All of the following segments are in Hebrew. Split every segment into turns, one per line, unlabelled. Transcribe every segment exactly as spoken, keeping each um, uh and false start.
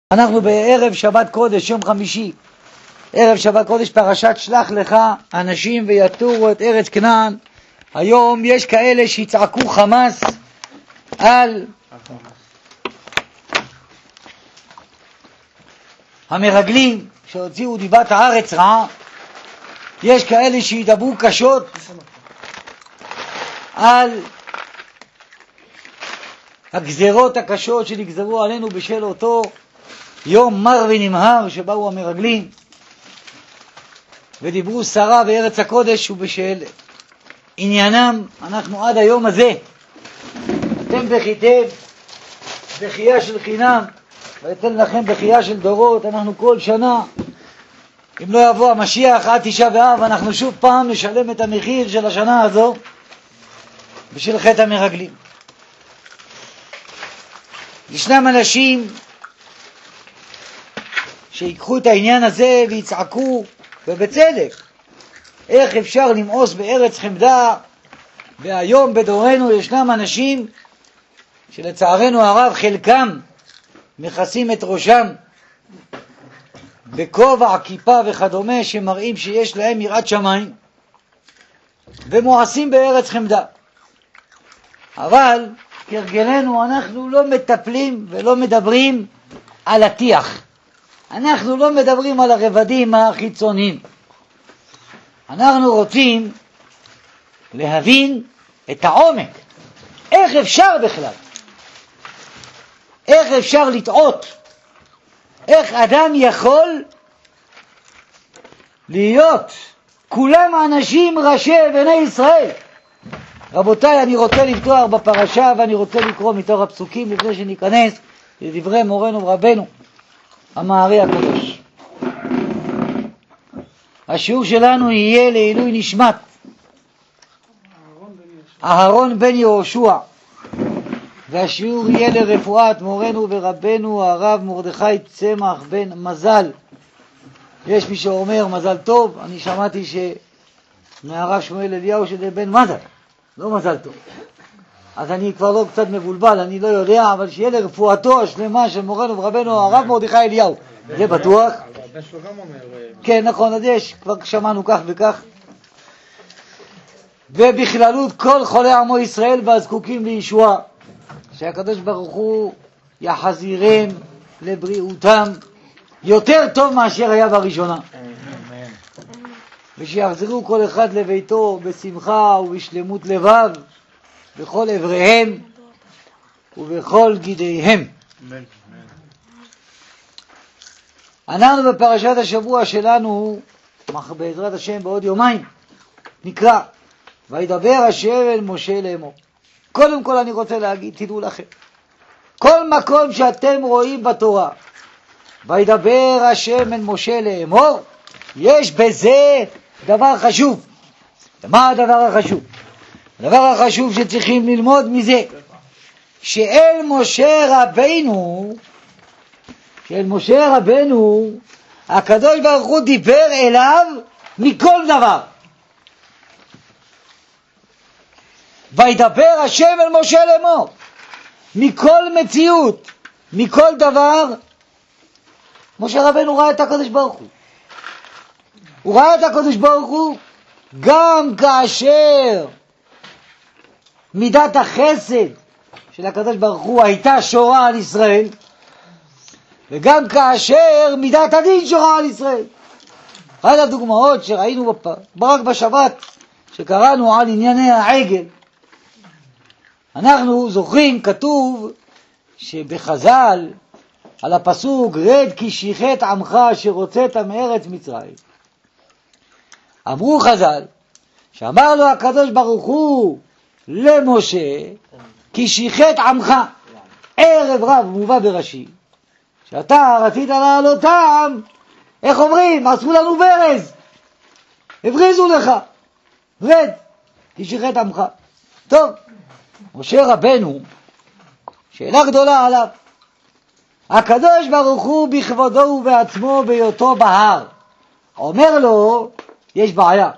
אנחנו בערב שבת קודש, יום חמישי, ערב שבת קודש, פרשת שלח לך אנשים ויתורו את ארץ כנען. היום יש כאלה שיצעקו חמס על המרגלים שהוציאו דיבת הארץ רעה. יש כאלה שידברו קשות על הגזרות הקשות שנגזרו עלינו בשל אותו יום מר ונמהר שבאו המרגלים ודיברו סרה בארץ הקודש, ובשל עניינם אנחנו עד היום הזה. אתם בכיתם בחייה של חינם ואתן לכם בחייה של דורות. אנחנו כל שנה, אם לא יבוא המשיח עד תשעה באב, אנחנו שוב פעם נשלם את המחיר של השנה הזו בשל חטא המרגלים. ישנם אנשים שיקחו את העניין הזה ויצעקו, ובצדק, איך אפשר למאוס בארץ חמדה. והיום בדורנו ישנם אנשים שלצערנו הרב חלקם מכסים את ראשם בכובע, כיפה וכדומה, שמראים שיש להם יראת שמיים ומואסים בארץ חמדה. אבל כרגלנו אנחנו לא מטפלים ולא מדברים על הטיח, אנחנו לא מדברים על הרבדים החיצוניים. אנחנו רוצים להבין את העומק, איך אפשר בכלל, איך אפשר לטעות, איך אדם יכול להיות כולם אנשים ראשי בני ישראל. רבותיי, אני רוצה לפתוח בפרשה ואני רוצה לקרוא מתוך הפסוקים לפני שניכנס לדברי מורנו ורבנו המערי הקדוש. השיעור שלנו יהיה לעילוי נשמת אהרון בן יהושע, והשיעור יהיה לרפואת מורנו ורבנו הרב מרדכי צמח בן מזל. יש מי שאומר מזל טוב, אני שמעתי שמהרב שמואל אליהו שזה בן מזל, לא מזל טוב. אז אני כבר לא קצת מבולבל, אני לא יודע, אבל שיהיה לרפואתו השלמה של מורנו ורבנו הרב מרדכי אליהו, זה בטוח.
הבן שלו גם אומר.
כן, נכון, אז יש, כבר שמענו כך וכך. ובכללות כל חולי עמו ישראל והזקוקים לישועה, שהקדוש ברוך הוא יחזירם לבריאותם יותר טוב מאשר היה בראשונה, ושיחזרו כל אחד לביתו בשמחה ובשלמות לבב בכל עבריהם ובכל גידיהם. אנחנו בפרשת השבוע שלנו, בעזרת השם בעוד יומיים, נקרא וידבר השם אל משה לאמור. קודם כל אני רוצה להגיד, תדעו לכם, כל מקום שאתם רואים בתורה וידבר השם אל משה לאמור, יש בזה דבר חשוב. ומה הדבר החשוב? הדבר החשוב שצריכים ללמוד מזה, שאל משה רבנו, שאל משה רבנו, הקדוש ברוך הוא דיבר אליו מכל דבר. וידבר השם אל משה לאמור, מכל מציאות, מכל דבר. משה רבנו ראה את הקדוש ברוך הוא. הוא ראה את הקדוש ברוך הוא גם כאשר מידת החסד של הקדוש ברוך הוא הייתה שורה על ישראל, וגם כאשר מידת הדין שורה על ישראל. אחת הדוגמאות שראינו רק בשבת שקראנו על ענייני העגל, אנחנו זוכרים, כתוב שבחז"ל על הפסוק רד כי שיחת עמך אשר הוצאת מארץ מצרים, אמרו חז"ל שאמר לו הקדוש ברוך הוא למשה כי שיחת עמך. ערב רב מובא ברש"י שאתה רצית לעלותם, איך אומרים, עשו לנו ברז, הבריזו לך, רד כי שיחת עמך. טוב, משה רבנו, שאלה גדולה עליו. הקדוש ברוך הוא בכבודו ובעצמו בהיותו בהר אומר לו, יש בעיה,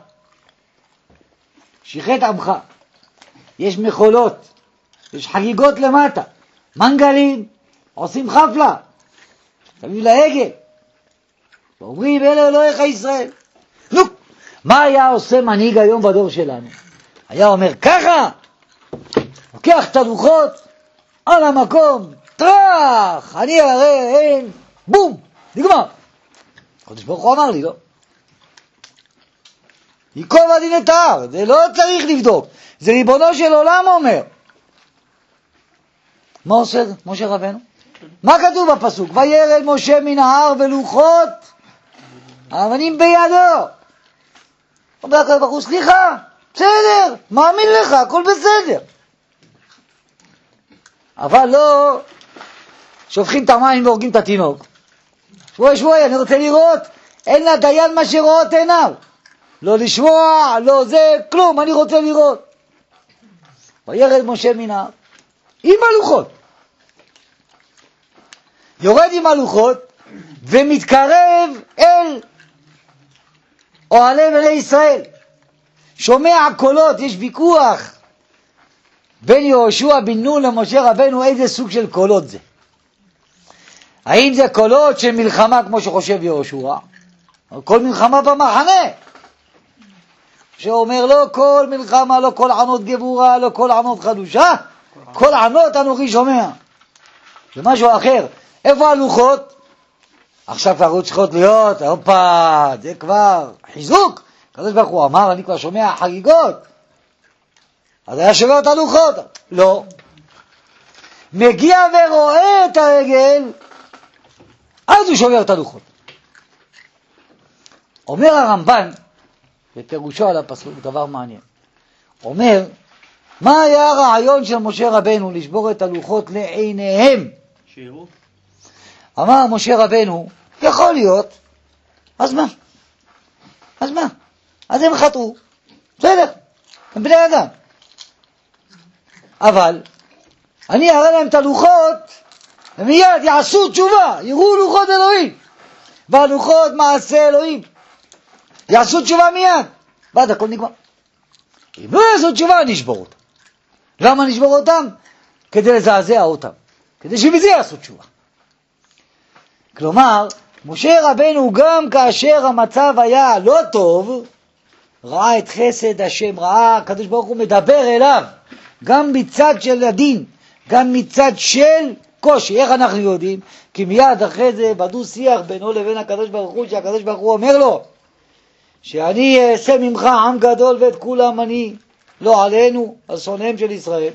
שיחת עמך, יש מחולות, יש חגיגות למטה, מנגלים, עושים חפלה, שמים לעגל, ואומרים אלה אלוהיך ישראל. נו, מה היה עושה מנהיג היום בדור שלנו? היה אומר ככה, לוקח את הלוחות על המקום, טרח, אני הרי אין, בום, נגמר. הקדוש ברוך הוא אמר לי, לא? ייקוב הדין את ההר, זה לא צריך לבדוק, זה ריבונו של עולם אומר. מה עושה משה רבנו? מה כתוב בפסוק? וירד משה מן ההר ולוחות האבנים בידו. אומר הקדוש ברוך הוא, סליחה, בסדר, מאמין לך, הכל בסדר. אבל לא שופכים את המים והורגים את התינוק. שבועי שבועי, אני רוצה לראות, אין לדיין מה שרואות עיניו. לא לשמוע, לא זה, כלום, אני רוצה לראות. וירד משה מן ההר עם הלוחות. יורד עם הלוחות ומתקרב אל אוהלי בני ישראל. שומע קולות, יש ויכוח בין יהושע בן נון למשה רבנו איזה סוג של קולות זה. האם זה קולות של מלחמה כמו שחושב יהושע? כל מלחמה במחנה. שאומר לא כל מלחמה, לא כל ענות גבורה, לא כל ענות חדושה, כל ענות אנוכי שומע. זה משהו אחר. איפה הלוחות? עכשיו כבר צריכות להיות, אופה, זה כבר חיזוק. הקדוש ברוך הוא אמר, אני כבר שומע חגיגות. אז היה שווה את הלוחות. לא. מגיע ורואה את הרגל, אז הוא שובר את הלוחות. אומר הרמב"ן, בפירושו על הפסוק, דבר מעניין. אומר, מה היה הרעיון של משה רבנו לשבור את הלוחות לעיניהם? שירו. אמר משה רבנו, יכול להיות, אז מה? אז מה? אז הם חטאו, בסדר, הם בני אדם. אבל אני אראה להם את הלוחות, ומיד יעשו תשובה, יראו לוחות אלוהים, והלוחות מעשה אלוהים. יעשו תשובה מיד, ועד הכל נגמר. אם לא יעשו תשובה, נשבור אותם. למה נשבור אותם? כדי לזעזע אותם, כדי שבזה יעשו תשובה. כלומר, משה רבנו גם כאשר המצב היה לא טוב, ראה את חסד השם, ראה, הקדוש ברוך הוא מדבר אליו, גם מצד של הדין, גם מצד של קושי. איך אנחנו יודעים? כי מיד אחרי זה בדו שיח בינו לבין הקדוש ברוך הוא, שהקדוש ברוך הוא אומר לו, שאני אעשה ממך עם גדול ואת כולם אני, לא עלינו, על שונאיהם של ישראל.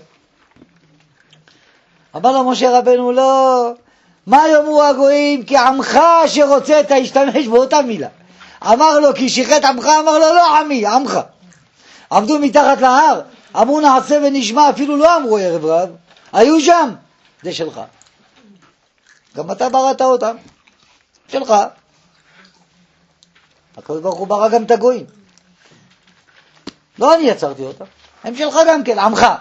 אמר לו משה רבנו, לא, מה יאמרו הגויים? כי עמך שרוצה את להשתמש באותה מילה. אמר לו, כי שיחת עמך, אמר לו, לא עמי, עמך. עמדו מתחת להר, אמרו נעשה ונשמע, אפילו לא אמרו ערב רב, היו שם, זה שלך. גם אתה בראת אותם, שלך. הקדוש ברוך הוא ברא גם את הגויים. לא אני יצרתי אותם, הם שלך גם כן, עמך.
אבל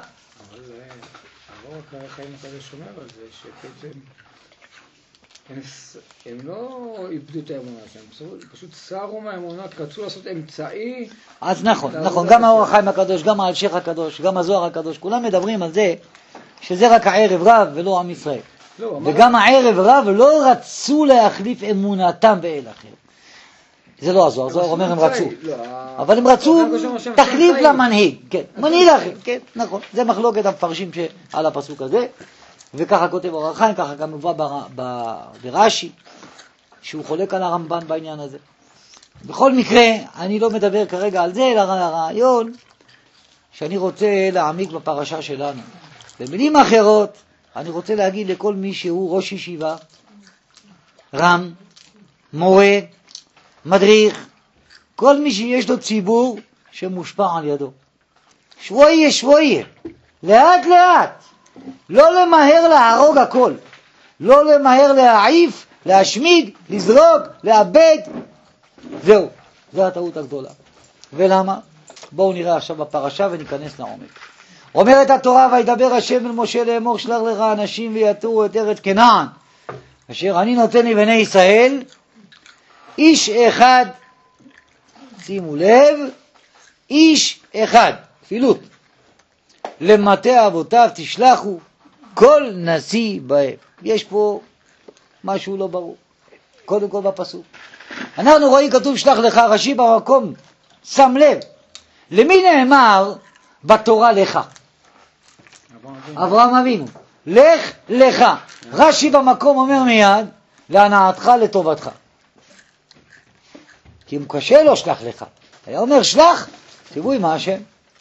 הרוח החיים הקדוש אומר על זה, שבעצם הם, הם לא איבדו את האמונה, הם פשוט סרו מהאמונה, רצו לעשות אמצעי.
אז נכון, נכון, גם האור החיים הקדוש, גם האלשיך הקדוש, גם הזוהר הקדוש, כולם מדברים על זה, שזה רק הערב רב ולא עם ישראל. לא, וגם הערב רב לא רצו להחליף אמונתם באל אחר. זה לא הזוהר, הזוהר אומר הם רצו. אבל הם רצו תחליף למנהיג, כן, מנהיג אחר, כן, נכון. זה מחלוקת המפרשים על הפסוק הזה, וככה כותב אור החיים, ככה גם מובא ברש"י, שהוא חולק על הרמב"ן בעניין הזה. בכל מקרה, אני לא מדבר כרגע על זה, אלא על הרעיון שאני רוצה להעמיק בפרשה שלנו. במילים אחרות, אני רוצה להגיד לכל מי שהוא ראש ישיבה, רם, מורה, מדריך, כל מי שיש לו ציבור שמושפע על ידו. שבועי שבועי, לאט לאט, לא למהר להרוג הכל, לא למהר להעיף, להשמיד, לזרוק, לאבד, זהו, זו הטעות הגדולה. ולמה? בואו נראה עכשיו בפרשה וניכנס לעומק. אומרת התורה, וידבר השם אל משה לאמור, שלח לך אנשים ויתרו את ארץ כנען, אשר אני נותן לבני ישראל, איש אחד, שימו לב, איש אחד, כפילות, למטה אבותיו תשלחו כל נשיא בהם. יש פה משהו לא ברור. קודם כל בפסוק. אנחנו רואים כתוב שלח לך, רש"י במקום שם לב, למי נאמר בתורה לך? אברהם אבינו. לך לך. רש"י במקום אומר מיד, להנאתך לטובתך. כי אם קשה לו שלח לך. היה אומר שלח, תראו מה השם.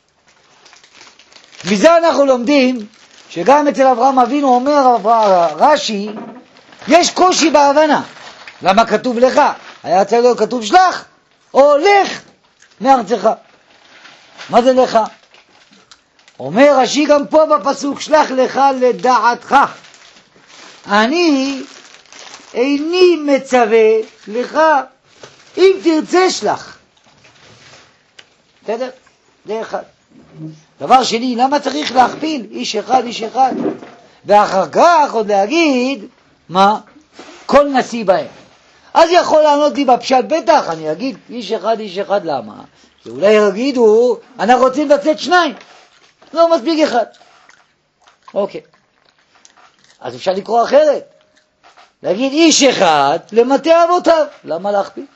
מזה אנחנו לומדים שגם אצל אברהם אבינו אומר רש"י, יש קושי בהבנה. למה כתוב לך? היה צריך להיות כתוב שלח, או לך מארצך. מה זה לך? אומר רש"י גם פה בפסוק, שלח לך לדעתך. אני איני מצווה לך, אם תרצה שלח. בסדר? זה אחד. דבר שני, למה צריך להכפיל? איש אחד, איש אחד. ואחר כך עוד להגיד, מה? כל נשיא בהם. אז יכול לענות לי בפשט, בטח, אני אגיד איש אחד, איש אחד, למה? כי אולי יגידו, אנחנו רוצים לצאת שניים. לא מספיק אחד. אוקיי. אז אפשר לקרוא אחרת. להגיד איש אחד למטה אבותיו. למה להכפיל?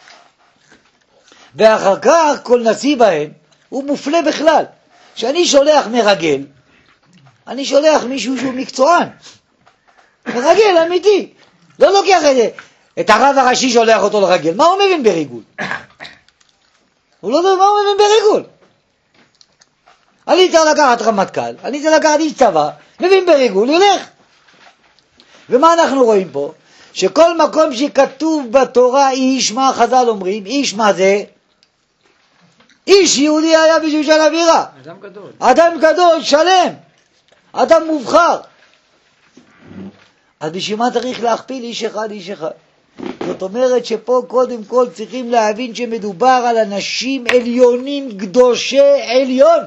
ואחר כך כל נשיא בהם הוא מופלה בכלל. כשאני שולח מרגל, אני שולח מישהו שהוא מקצוען. מרגל אמיתי. לא לוקח את זה. את הרב הראשי שולח אותו לרגל. מה הוא מבין בריגול? הוא לא יודע מה הוא מבין בריגול. אני צריך לקחת רמטכ"ל, אני צריך לקחת איש צבא, מבין בריגול, ילך. ומה אנחנו רואים פה? שכל מקום שכתוב בתורה איש, מה חז"ל אומרים? איש מה זה? איש יהודי היה בשביל של אווירה.
אדם גדול.
אדם גדול, שלם. אדם מובחר. אז בשביל מה צריך להכפיל איש אחד, איש אחד? זאת אומרת שפה קודם כל צריכים להבין שמדובר על אנשים עליונים, קדושי עליון.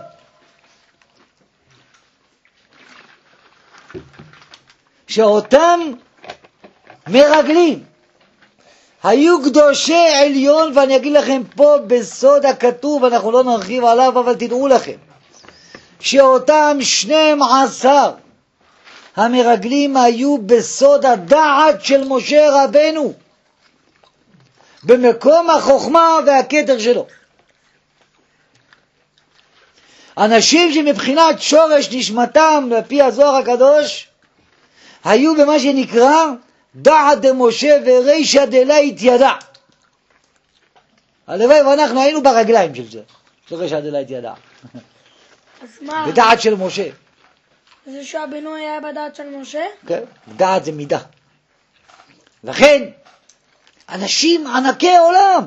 שאותם מרגלים היו קדושי עליון, ואני אגיד לכם פה בסוד הכתוב, אנחנו לא נרחיב עליו, אבל תדעו לכם שאותם שנים עשר המרגלים היו בסוד הדעת של משה רבנו, במקום החוכמה והכתר שלו. אנשים שמבחינת שורש נשמתם לפי הזוהר הקדוש היו במה שנקרא דעת דמשה ורישא דלית ידע. הלוואי ואנחנו היינו ברגליים של זה, של רישא דלית ידע.
אז מה?
בדעת של משה.
זה שהבינוי היה בדעת של משה?
כן, דעת זה מידה. לכן, אנשים ענקי עולם.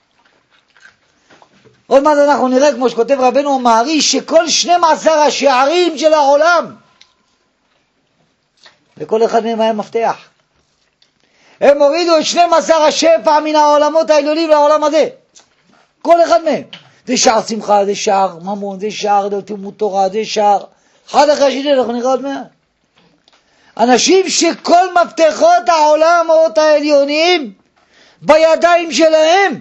עוד מעט אנחנו נראה, כמו שכותב רבנו מעריש, שכל שנים עשר השערים של העולם, וכל אחד מהם היה מפתח. הם הורידו את שנים עשר השפע מן העולמות העליונים לעולם הזה. כל אחד מהם. זה שער שמחה, זה שער ממון, זה שער תלמוד תורה, זה שער. אחד אחרי השני, אנחנו נראה עוד מעט. אנשים שכל מפתחות העולמות העליונים בידיים שלהם.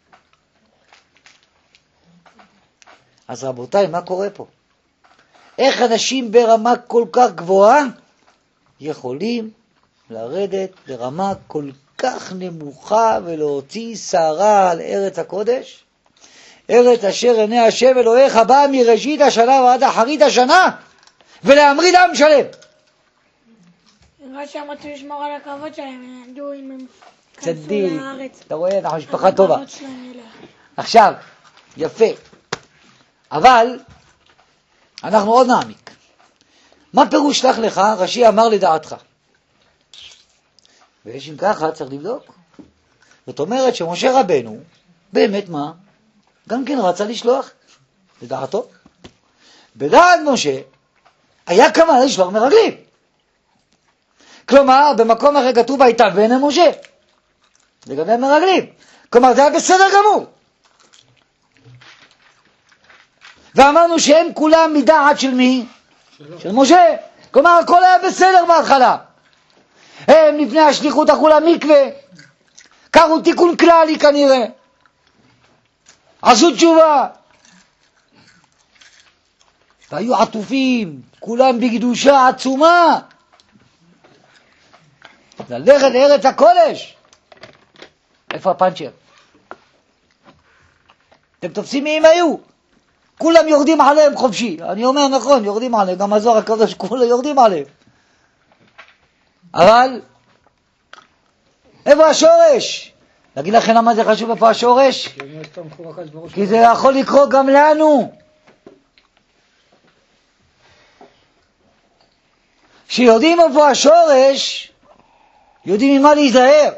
אז רבותיי, מה קורה פה? איך אנשים ברמה כל כך גבוהה יכולים לרדת לרמה כל כך נמוכה ולהוציא שערה על ארץ הקודש? ארץ אשר עיני השם אלוהיך באה מראשית השנה ועד אחרית השנה, ולהמריד עם שלם.
נראה שהם רצו לשמור על הכבוד שלהם, הם ידעו אם הם
צדיק,
כנסו לארץ.
אתה רואה, אנחנו משפחה טובה.
הכבוד שלהם ילך.
עכשיו, יפה. אבל אנחנו עוד נעמיק. מה פירוש שלח לך? רש"י אמר לדעתך. ויש אם ככה צריך לבדוק. זאת אומרת שמשה רבנו, באמת מה? גם כן רצה לשלוח לדעתו. בדעת משה היה כמה לשלוח מרגלים. כלומר, במקום אחר כתוב הייתה בן משה. לגבי המרגלים. כלומר, זה היה בסדר גמור. ואמרנו שהם כולם מדעת של מי? שלו. של משה. כלומר, הכל היה בסדר בהתחלה. הם לפני השליחות הלכו למקווה, קראו תיקון כללי כנראה, עשו תשובה, והיו עטופים, כולם בקדושה עצומה, ללכת לארץ הקודש. איפה הפנצ'ר? אתם תופסים מי הם היו? כולם יורדים עליהם חופשי. אני אומר נכון, יורדים עליהם, גם הזוהר הקדוש כולם יורדים עליהם. אבל איפה השורש? להגיד לכם למה זה חשוב איפה השורש? כי זה יכול לקרות גם לנו. כשיודעים איפה השורש, יודעים ממה להיזהר.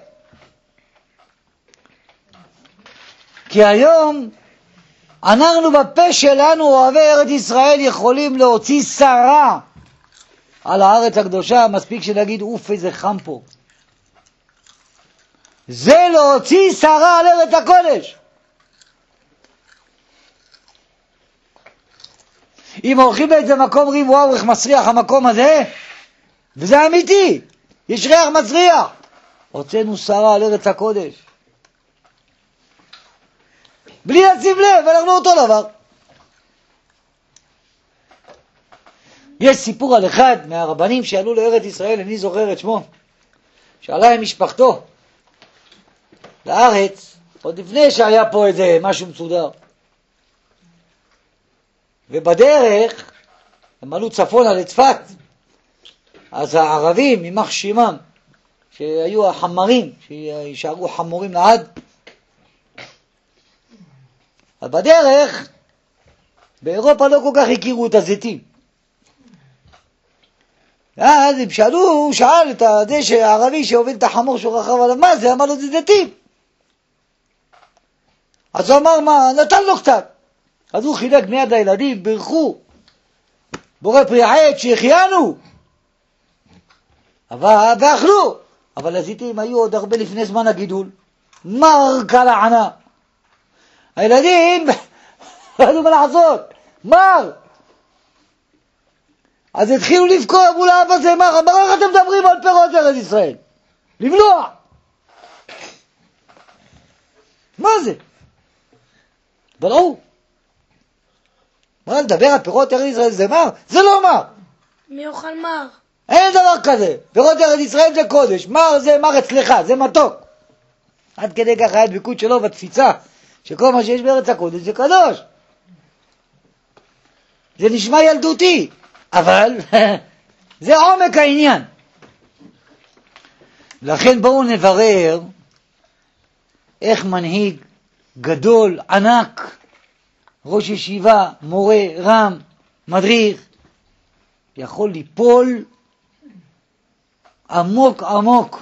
כי היום אנחנו בפה שלנו, אוהבי ארץ ישראל, יכולים להוציא שרה על הארץ הקדושה. מספיק שנגיד אוף איזה חם פה. זה להוציא שרה על ארץ הקודש. אם הולכים באיזה מקום אומרים וואו איך מסריח המקום הזה, וזה אמיתי, יש ריח מסריח, הוצאנו שרה על ארץ הקודש בלי לשים לב, אנחנו אותו דבר. יש סיפור על אחד מהרבנים שעלו לארץ ישראל, אני זוכר את שמו, שעלה עם משפחתו לארץ עוד לפני שהיה פה איזה משהו מסודר, ובדרך הם עלו צפונה לצפת. אז הערבים ממח שימם, שהיו החמרים, שישארו חמורים לעד, אז בדרך באירופה לא כל כך הכירו את הזיתים. אז הם שאלו, הוא שאל את הדשא הערבי שהוביל את החמור שהוא רכב עליו, מה זה? אמר לו, זה זיתים. אז הוא אמר, מה? נתן לו קצת. אז הוא חילק מיד הילדים, ברכו, בורא פרי העץ שהחיינו, אבל ואכלו. אבל הזיתים היו עוד הרבה לפני זמן הגידול, מר כלענה. הילדים לא ידעו מה לעשות, מר. אז התחילו לבכור מול האבא זה, מר, אמר, איך אתם מדברים על פירות ארץ ישראל? לבלוע. מה זה? בלעו. מה לדבר על פירות ארץ ישראל זה מר? זה לא מר.
מי אוכל מר?
אין דבר כזה. פירות ארץ ישראל זה קודש, מר זה מר אצלך, זה מתוק. עד כדי כך היה דבקות שלו בתפיצה, שכל מה שיש בארץ הקודש זה קדוש. זה נשמע ילדותי, אבל זה עומק העניין. לכן בואו נברר איך מנהיג גדול, ענק, ראש ישיבה, מורה, רם, מדריך, יכול ליפול עמוק עמוק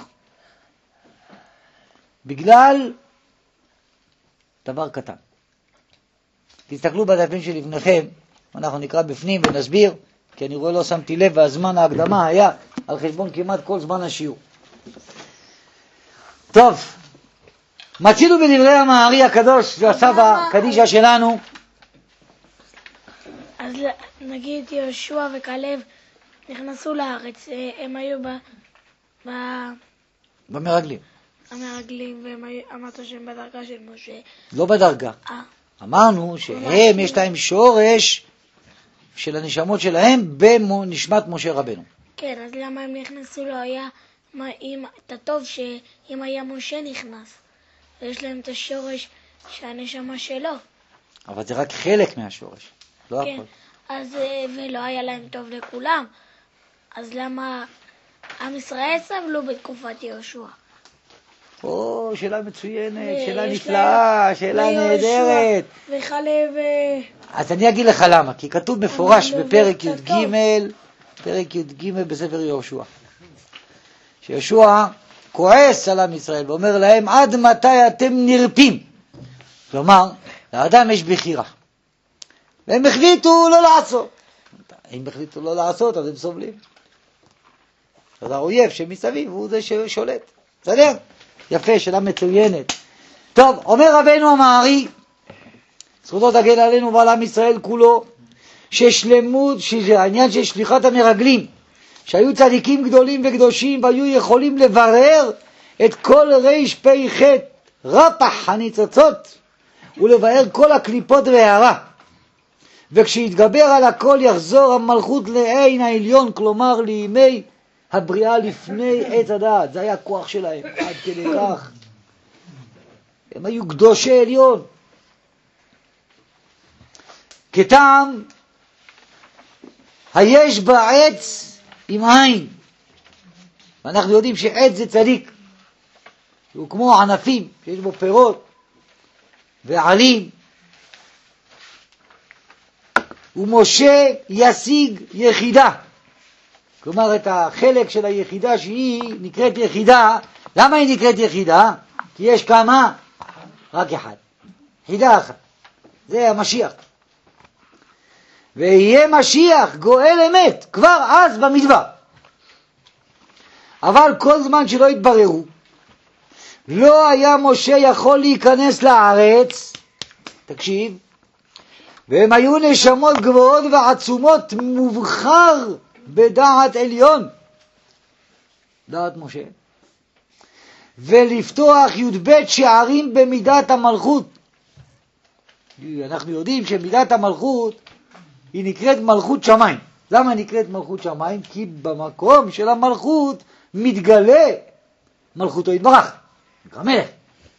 בגלל דבר קטן. תסתכלו בדפים שלפניכם, אנחנו נקרא בפנים ונסביר, כי אני רואה לא שמתי לב והזמן ההקדמה היה על חשבון כמעט כל זמן השיעור. טוב, מצינו בדברי המערי הקדוש, זה הסבא קדישה שלנו.
אז נגיד יהושע וכלב נכנסו לארץ, הם היו ב... ב...
במרגלים.
המרגלים, והם היו, אמרת שהם בדרגה של משה.
לא בדרגה.
אה.
אמרנו שהם, יש להם שורש של הנשמות שלהם בנשמת משה רבנו.
כן, אז למה הם נכנסו? לא היה, מה, אם, את הטוב שאם היה משה נכנס, ויש להם את השורש שהנשמה שלו.
אבל זה רק חלק מהשורש, לא
כן,
הכל.
אז, ולא היה להם טוב לכולם. אז למה עם ישראל סבלו בתקופת יהושע?
או, שאלה מצוינת,
ו-
שאלה
יש
נפלאה,
להם-
שאלה
ויהושע
נהדרת.
וכלב...
אז אני אגיד לך למה, כי כתוב מפורש
אבל
בפרק
זה
י"ג,
טוב.
פרק י"ג בספר יהושע, שיהושע כועס על עם ישראל ואומר להם, עד מתי אתם נרפים? כלומר, לאדם יש בחירה, והם החליטו לא לעשות. אם החליטו לא לעשות, אז הם סובלים. אז האויב שמסביב הוא זה ששולט. בסדר? יפה, שאלה מצוינת. טוב, אומר רבנו המערי, זכותו תגן עלינו ועל עם ישראל כולו, ששלמות, שזה העניין של שליחת המרגלים, שהיו צדיקים גדולים וקדושים והיו יכולים לברר את כל ריש פי חטא, רפח הניצוצות, ולבאר כל הקליפות והערה. וכשיתגבר על הכל יחזור המלכות לעין העליון, כלומר לימי הבריאה לפני עץ הדעת. זה היה הכוח שלהם, עד כדי כך הם היו קדושי עליון. כטעם היש בעץ עם עין. ואנחנו יודעים שעץ זה צדיק. הוא כמו ענפים שיש בו פירות ועלים. ומשה ישיג יחידה. כלומר את החלק של היחידה שהיא נקראת יחידה. למה היא נקראת יחידה? כי יש כמה? רק אחד. יחידה אחת. זה המשיח. ויהיה משיח גואל אמת כבר אז במדבר. אבל כל זמן שלא התבררו, לא היה משה יכול להיכנס לארץ, תקשיב, והם היו נשמות גבוהות ועצומות מובחר בדעת עליון, דעת משה, ולפתוח י"ב שערים במידת המלכות. אנחנו יודעים שמידת המלכות היא נקראת מלכות שמיים. למה נקראת מלכות שמיים? כי במקום של המלכות מתגלה מלכותו יתברך, נקרא מלך.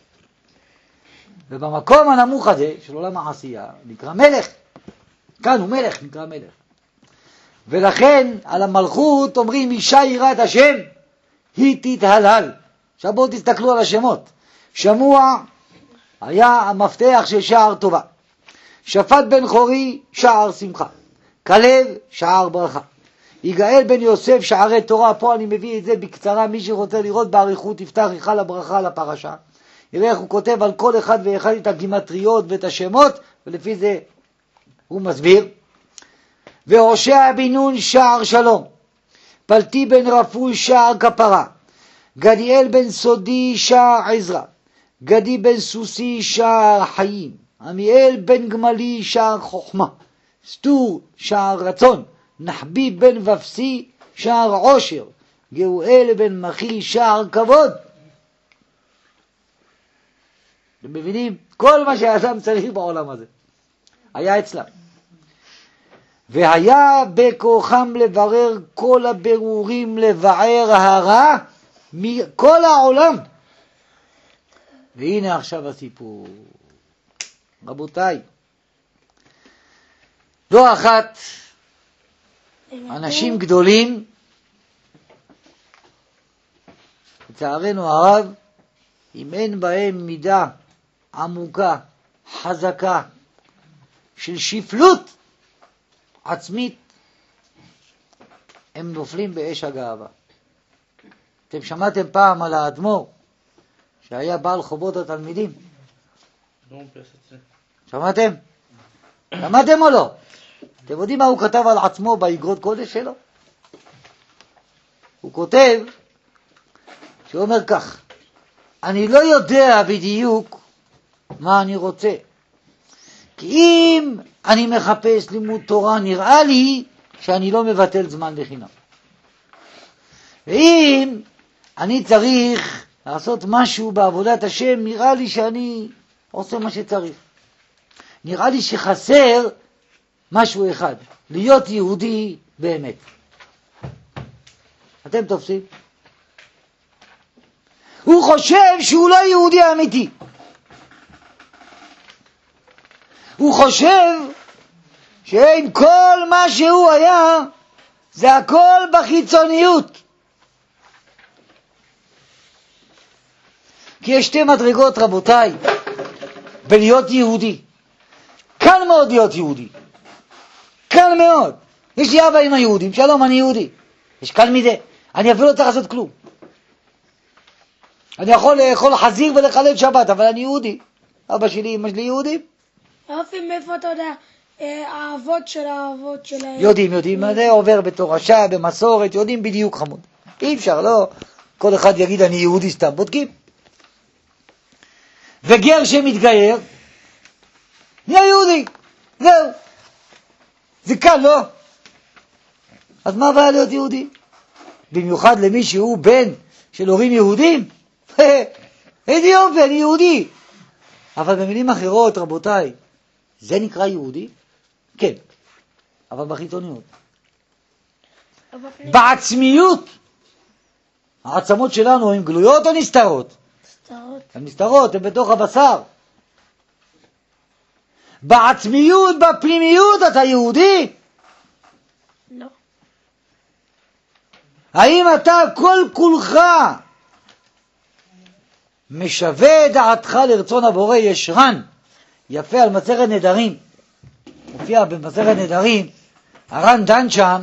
ובמקום הנמוך הזה של עולם העשייה נקרא מלך. כאן הוא מלך, נקרא מלך. ולכן על המלכות אומרים אישה יראת השם היא תתהלל. עכשיו בואו תסתכלו על השמות. שמוע היה המפתח של שער טובה, שפט בן חורי שער שמחה, כלב שער ברכה, יגאל בן יוסף שערי תורה. פה אני מביא את זה בקצרה, מי שרוצה לראות באריכות יפתח היכל הברכה לפרשה, יראה איך הוא כותב על כל אחד ואחד את הגימטריות ואת השמות, ולפי זה הוא מסביר. והושע בן נון שער שלום, פלטי בן רפול שער כפרה, גדיאל בן סודי שער עזרא, גדי בן סוסי שער חיים, עמיאל בן גמלי שער חוכמה, סטור שער רצון, נחבי בן ופסי שער עושר, גאואל בן מחי שער כבוד. אתם מבינים? כל מה שהאדם צריך בעולם הזה היה אצלם. והיה בכוחם לברר כל הבירורים, לבער הרע מכל העולם. והנה עכשיו הסיפור. רבותיי, לא אחת אנשים גדולים, לצערנו הרב, אם אין בהם מידה עמוקה, חזקה, של שפלות עצמית, הם נופלים באש הגאווה. אתם שמעתם פעם על האדמו"ר שהיה בעל חובות התלמידים? שמעתם? שמעתם או לא? אתם יודעים מה הוא כתב על עצמו באגרות קודש שלו? הוא כותב, שהוא אומר כך: אני לא יודע בדיוק מה אני רוצה, כי אם אני מחפש לימוד תורה נראה לי שאני לא מבטל זמן לחינם, ואם אני צריך לעשות משהו בעבודת השם נראה לי שאני עושה מה שצריך. נראה לי שחסר משהו אחד, להיות יהודי באמת. אתם תופסים? הוא חושב שהוא לא יהודי אמיתי. הוא חושב שאין כל מה שהוא היה זה הכל בחיצוניות. כי יש שתי מדרגות, רבותיי, בלהיות יהודי. קל מאוד להיות יהודי, קל מאוד. יש לי אבא עם היהודים, שלום, אני יהודי, יש קל מזה. אני אפילו לא צריך לעשות כלום. אני יכול לאכול חזיר ולחלל שבת, אבל אני יהודי. אבא שלי, אמא שלי יהודים.
רפי, מאיפה אתה יודע? האבות של האבות שלהם
יודעים, יודעים, זה עובר בתורשה, במסורת, יודעים בדיוק, חמוד. אי אפשר, לא כל אחד יגיד אני יהודי סתם, בודקים. וגר שמתגייר נהיה יהודי, זהו. זה קל, לא? אז מה הבעיה להיות יהודי? במיוחד למי שהוא בן של הורים יהודים? איזה יופי, אני יהודי. אבל במילים אחרות, רבותיי, זה נקרא יהודי? כן, אבל בחיצוניות. בעצמיות, העצמות שלנו הן גלויות או נסתרות?
נסתרות.
הן נסתרות, הן בתוך הבשר. בעצמיות, בפנימיות, אתה יהודי?
לא.
האם אתה כל כולך משווה דעתך לרצון הבורא ישרן? יפה על מסכת נדרים. מופיע במסכת נדרים, הר"ן דן שם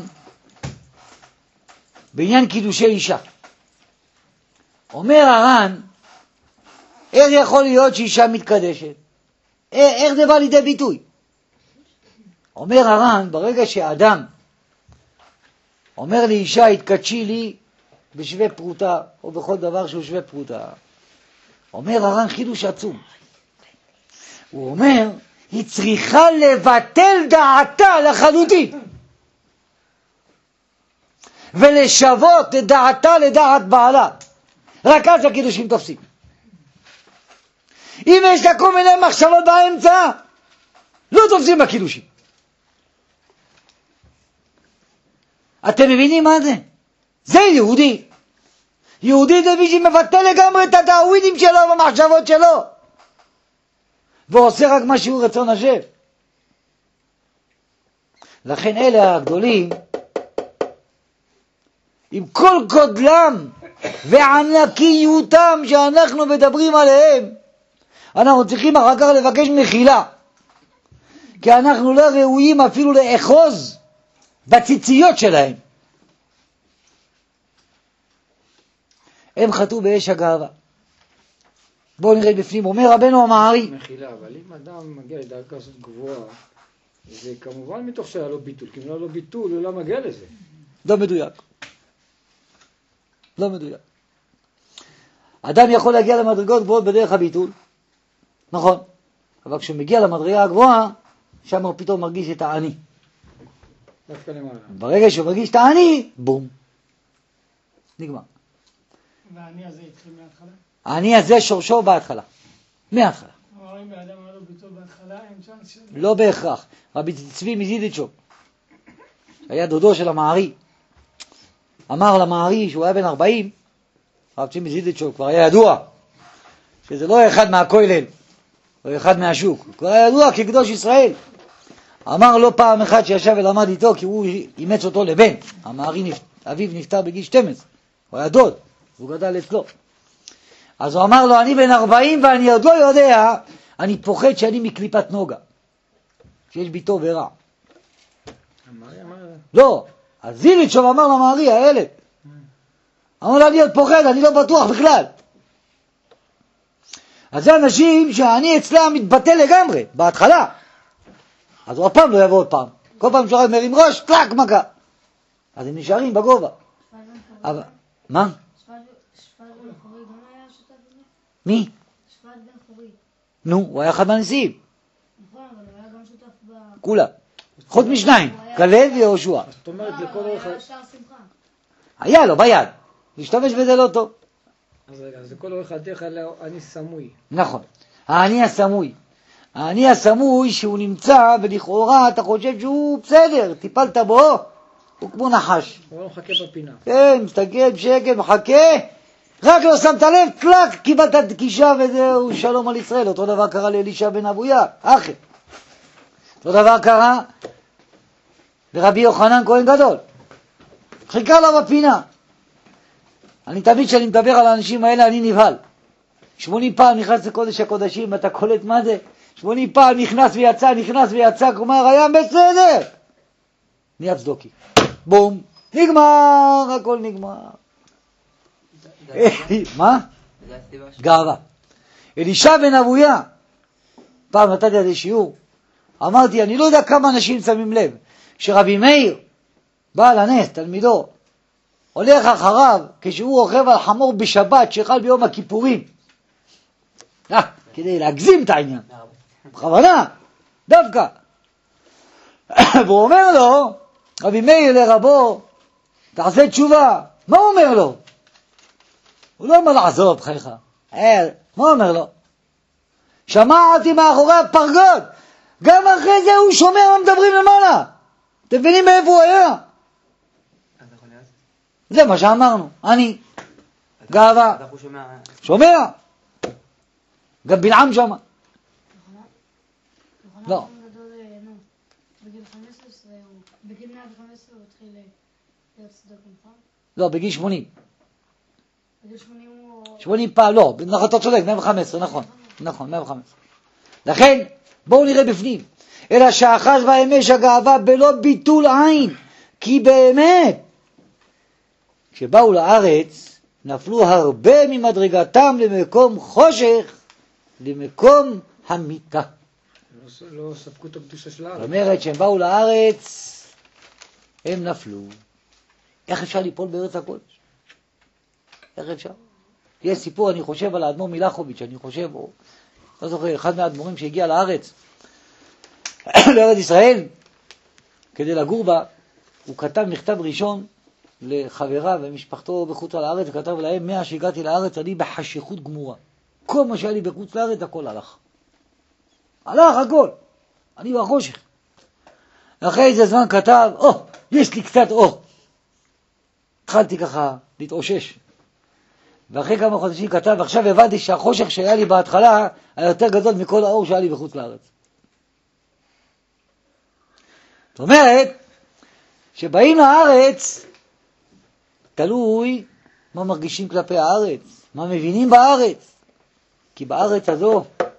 בעניין קידושי אישה. אומר הר"ן, איך יכול להיות שאישה מתקדשת? איך זה בא לידי ביטוי? אומר הר"ן, ברגע שאדם אומר לאישה, התקדשי לי בשווה פרוטה, או בכל דבר שהוא שווה פרוטה, אומר הר"ן חידוש עצום. הוא אומר, היא צריכה לבטל דעתה לחלוטין, ולשוות את דעתה לדעת בעלה. רק אז הקידושים תופסים. אם יש לה כל מיני מחשבות באמצע, לא תופסים בקידושים. אתם מבינים מה זה? זה יהודי. יהודי זה מי שמבטל לגמרי את הדאווינים שלו והמחשבות שלו, ועושה רק מה שהוא רצון השם. לכן אלה הגדולים, עם כל גודלם וענקיותם שאנחנו מדברים עליהם, אנחנו צריכים אחר כך לבקש מחילה, כי אנחנו לא ראויים אפילו לאחוז בציציות שלהם. הם חטאו באש הגאווה. בואו נראה בפנים. אומר רבנו המערי,
מחילה, אבל אם אדם מגיע לדרגה כזאת גבוהה, זה כמובן מתוך שהיה לו ביטול, כי אם לא לו ביטול, הוא לא מגיע לזה.
לא מדויק. לא מדויק. אדם יכול להגיע למדרגות גבוהות בדרך הביטול, נכון, אבל כשהוא מגיע למדרגה הגבוהה, שם הוא פתאום מרגיש את העני.
דווקא למעלה.
ברגע שהוא מרגיש את העני, בום, נגמר.
והעני הזה התחיל מההתחלה?
העני הזה שורשו בהתחלה, מההתחלה.
כלומר, אם האדם היה לו ביטול בהתחלה, אין צ'אנס של...
לא בהכרח. רבי צבי מזידיצ'וב, היה דודו של המערי, אמר למערי שהוא היה בן ארבעים, רבי צבי מזידיצ'וב כבר היה ידוע שזה לא אחד מהכולל או אחד מהשוק, הוא כבר היה ידוע כקדוש ישראל. אמר לו פעם אחת שישב ולמד איתו, כי הוא אימץ אותו לבן, המערי נפ... אביו נפטר בגיל שתים עשרה, הוא היה דוד, הוא גדל אצלו. אז הוא אמר לו, אני בן ארבעים ואני עוד לא יודע, אני פוחד שאני מקליפת נוגה, שיש בי טוב ורע.
המערי אמר...
לא, אז זיליצ'וב אמר למערי, הילד, אמר לו, אני עוד פוחד, אני לא בטוח בכלל. אז זה אנשים שאני אצלם מתבטל לגמרי, בהתחלה. אז הוא הפעם לא יבוא עוד פעם. כל פעם שרק מרים ראש, טלק מכה. אז הם נשארים בגובה. אבל... מה?
שפט בן חורי גם היה שותף בזה?
מי?
שפט בן חורי.
נו, הוא היה אחד מהנשיאים.
נכון, אבל הוא היה גם שותף ב...
כולם. חוץ משניים, כלב ויהושע.
זאת אומרת, לכל
הוא
אורך...
היה שער שמחה.
היה לו ביד. להשתמש בזה לא טוב.
אז רגע, אז לכל אורך הדרך היה אני סמוי.
נכון. העני הסמוי. העני הסמוי שהוא נמצא, ולכאורה אתה חושב שהוא בסדר, טיפלת בו, הוא כמו נחש.
הוא לא מחכה בפינה.
כן, מסתכל בשקט, מחכה, רק לא שמת לב, קלק, קיבלת תקישה וזהו, שלום על ישראל. אותו דבר קרה לאלישע בן אבויה, אחי. אותו דבר קרה לרבי יוחנן כהן גדול. חיכה לו בפינה. אני תמיד כשאני מדבר על האנשים האלה, אני נבהל. שמונים פעם נכנס לקודש הקודשים, אתה קולט מה זה? שמונים פעם נכנס ויצא, נכנס ויצא, כלומר, היה בסדר. נהיה צדוקי. בום, נגמר, הכל נגמר. מה? גאווה. אלישע בן אבויה, פעם נתתי על זה שיעור, אמרתי, אני לא יודע כמה אנשים שמים לב, שרבי מאיר, בעל הנס, תלמידו, הולך אחריו כשהוא רוכב על חמור בשבת שחל ביום הכיפורים. אה, כדי להגזים את העניין. בכוונה, דווקא. והוא אומר לו, רבי מאיר לרבו, תעשה תשובה. מה הוא אומר לו? הוא לא אומר לעזוב חייך. אה, מה הוא אומר לו? שמעתי מאחורי הפרגוד. גם אחרי זה הוא שומע מה מדברים למעלה. אתם מבינים מאיפה הוא היה? זה מה שאמרנו. אני. גאווה. שומע. גם בלעם שמה. לא.
יוחנן גדול, נו, בגיל חמש עשרה, הוא- בגיל מאה וחמש עשרה הוא התחיל להיות צדוק, נכון?
לא, בגיל שמונים.
בגיל שמונים הוא...
שמונים פעם, לא, נכון, אתה צודק, מאה וחמש עשרה, נכון, נכון, מאה וחמש עשרה. לכן, בואו נראה בפנים. אלא שאחז באמש הגאווה בלא ביטול עין, כי באמת, כשבאו לארץ, נפלו הרבה ממדרגתם למקום חושך, למקום המיטה.
לא, לא ספקו את הקדושה של
זאת
הארץ.
אומרת שהם באו לארץ, הם נפלו. איך אפשר ליפול בארץ הקודש? איך אפשר? יש סיפור, אני חושב, על האדמו"ר מלחוביץ', אני חושב, או, לא זוכר, אחד מהאדמו"רים שהגיע לארץ, לארץ ישראל, כדי לגור בה, הוא כתב מכתב ראשון לחבריו ומשפחתו בחוץ לארץ, וכתב להם, מאה שהגעתי לארץ, אני בחשיכות גמורה. כל מה שהיה לי בחוץ לארץ, הכל הלך. הלך הכל. אני בחושך. אחרי איזה זמן כתב, או, oh, יש לי קצת אור. התחלתי ככה להתאושש. ואחרי כמה חודשים כתב, עכשיו הבנתי שהחושך שהיה לי בהתחלה, היה יותר גדול מכל האור שהיה לי בחוץ לארץ. זאת אומרת, שבאים לארץ, תלוי מה מרגישים כלפי הארץ, מה מבינים בארץ. כי בארץ הזו,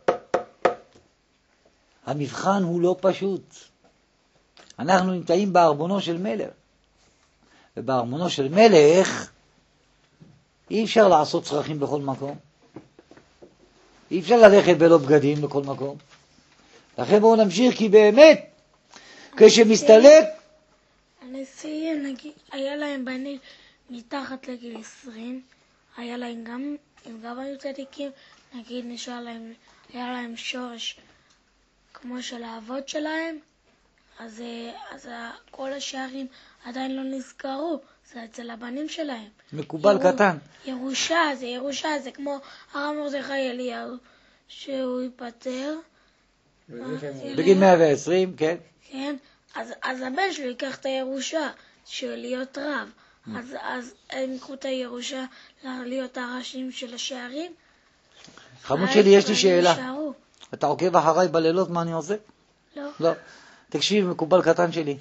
המבחן הוא לא פשוט. אנחנו נמצאים בארמונו של מלך. ובארמונו של מלך, אי אפשר לעשות צרכים בכל מקום. אי אפשר ללכת בלא בגדים בכל מקום. לכן בואו נמשיך, כי באמת, כשמסתלק...
הנשיאים, נגיד, היה להם בנים מתחת לגיל עשרים, היה להם גם, הם גם היו צדיקים, נגיד נשאר להם, היה להם שורש כמו של האבות שלהם, אז, אז כל השערים עדיין לא נזכרו, זה אצל הבנים שלהם.
מקובל
ירו,
קטן.
ירושה, זה ירושה, זה כמו הרב מרדכי אליהו, שהוא ייפטר.
בגיל מאה ועשרים, כן.
כן, אז, אז הבן שלו ייקח את הירושה של להיות רב. אז, אז הם יקחו את הירושה להיות הראשים של השערים.
חמוד שלי, יש לי
והם
שאלה.
נשארו.
אתה עוקב אחריי בלילות מה אני עושה?
לא.
לא. תקשיב, מקובל קטן שלי.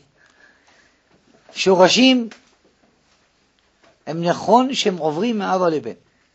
שורשים הם נכון שהם עוברים מאבא לבן.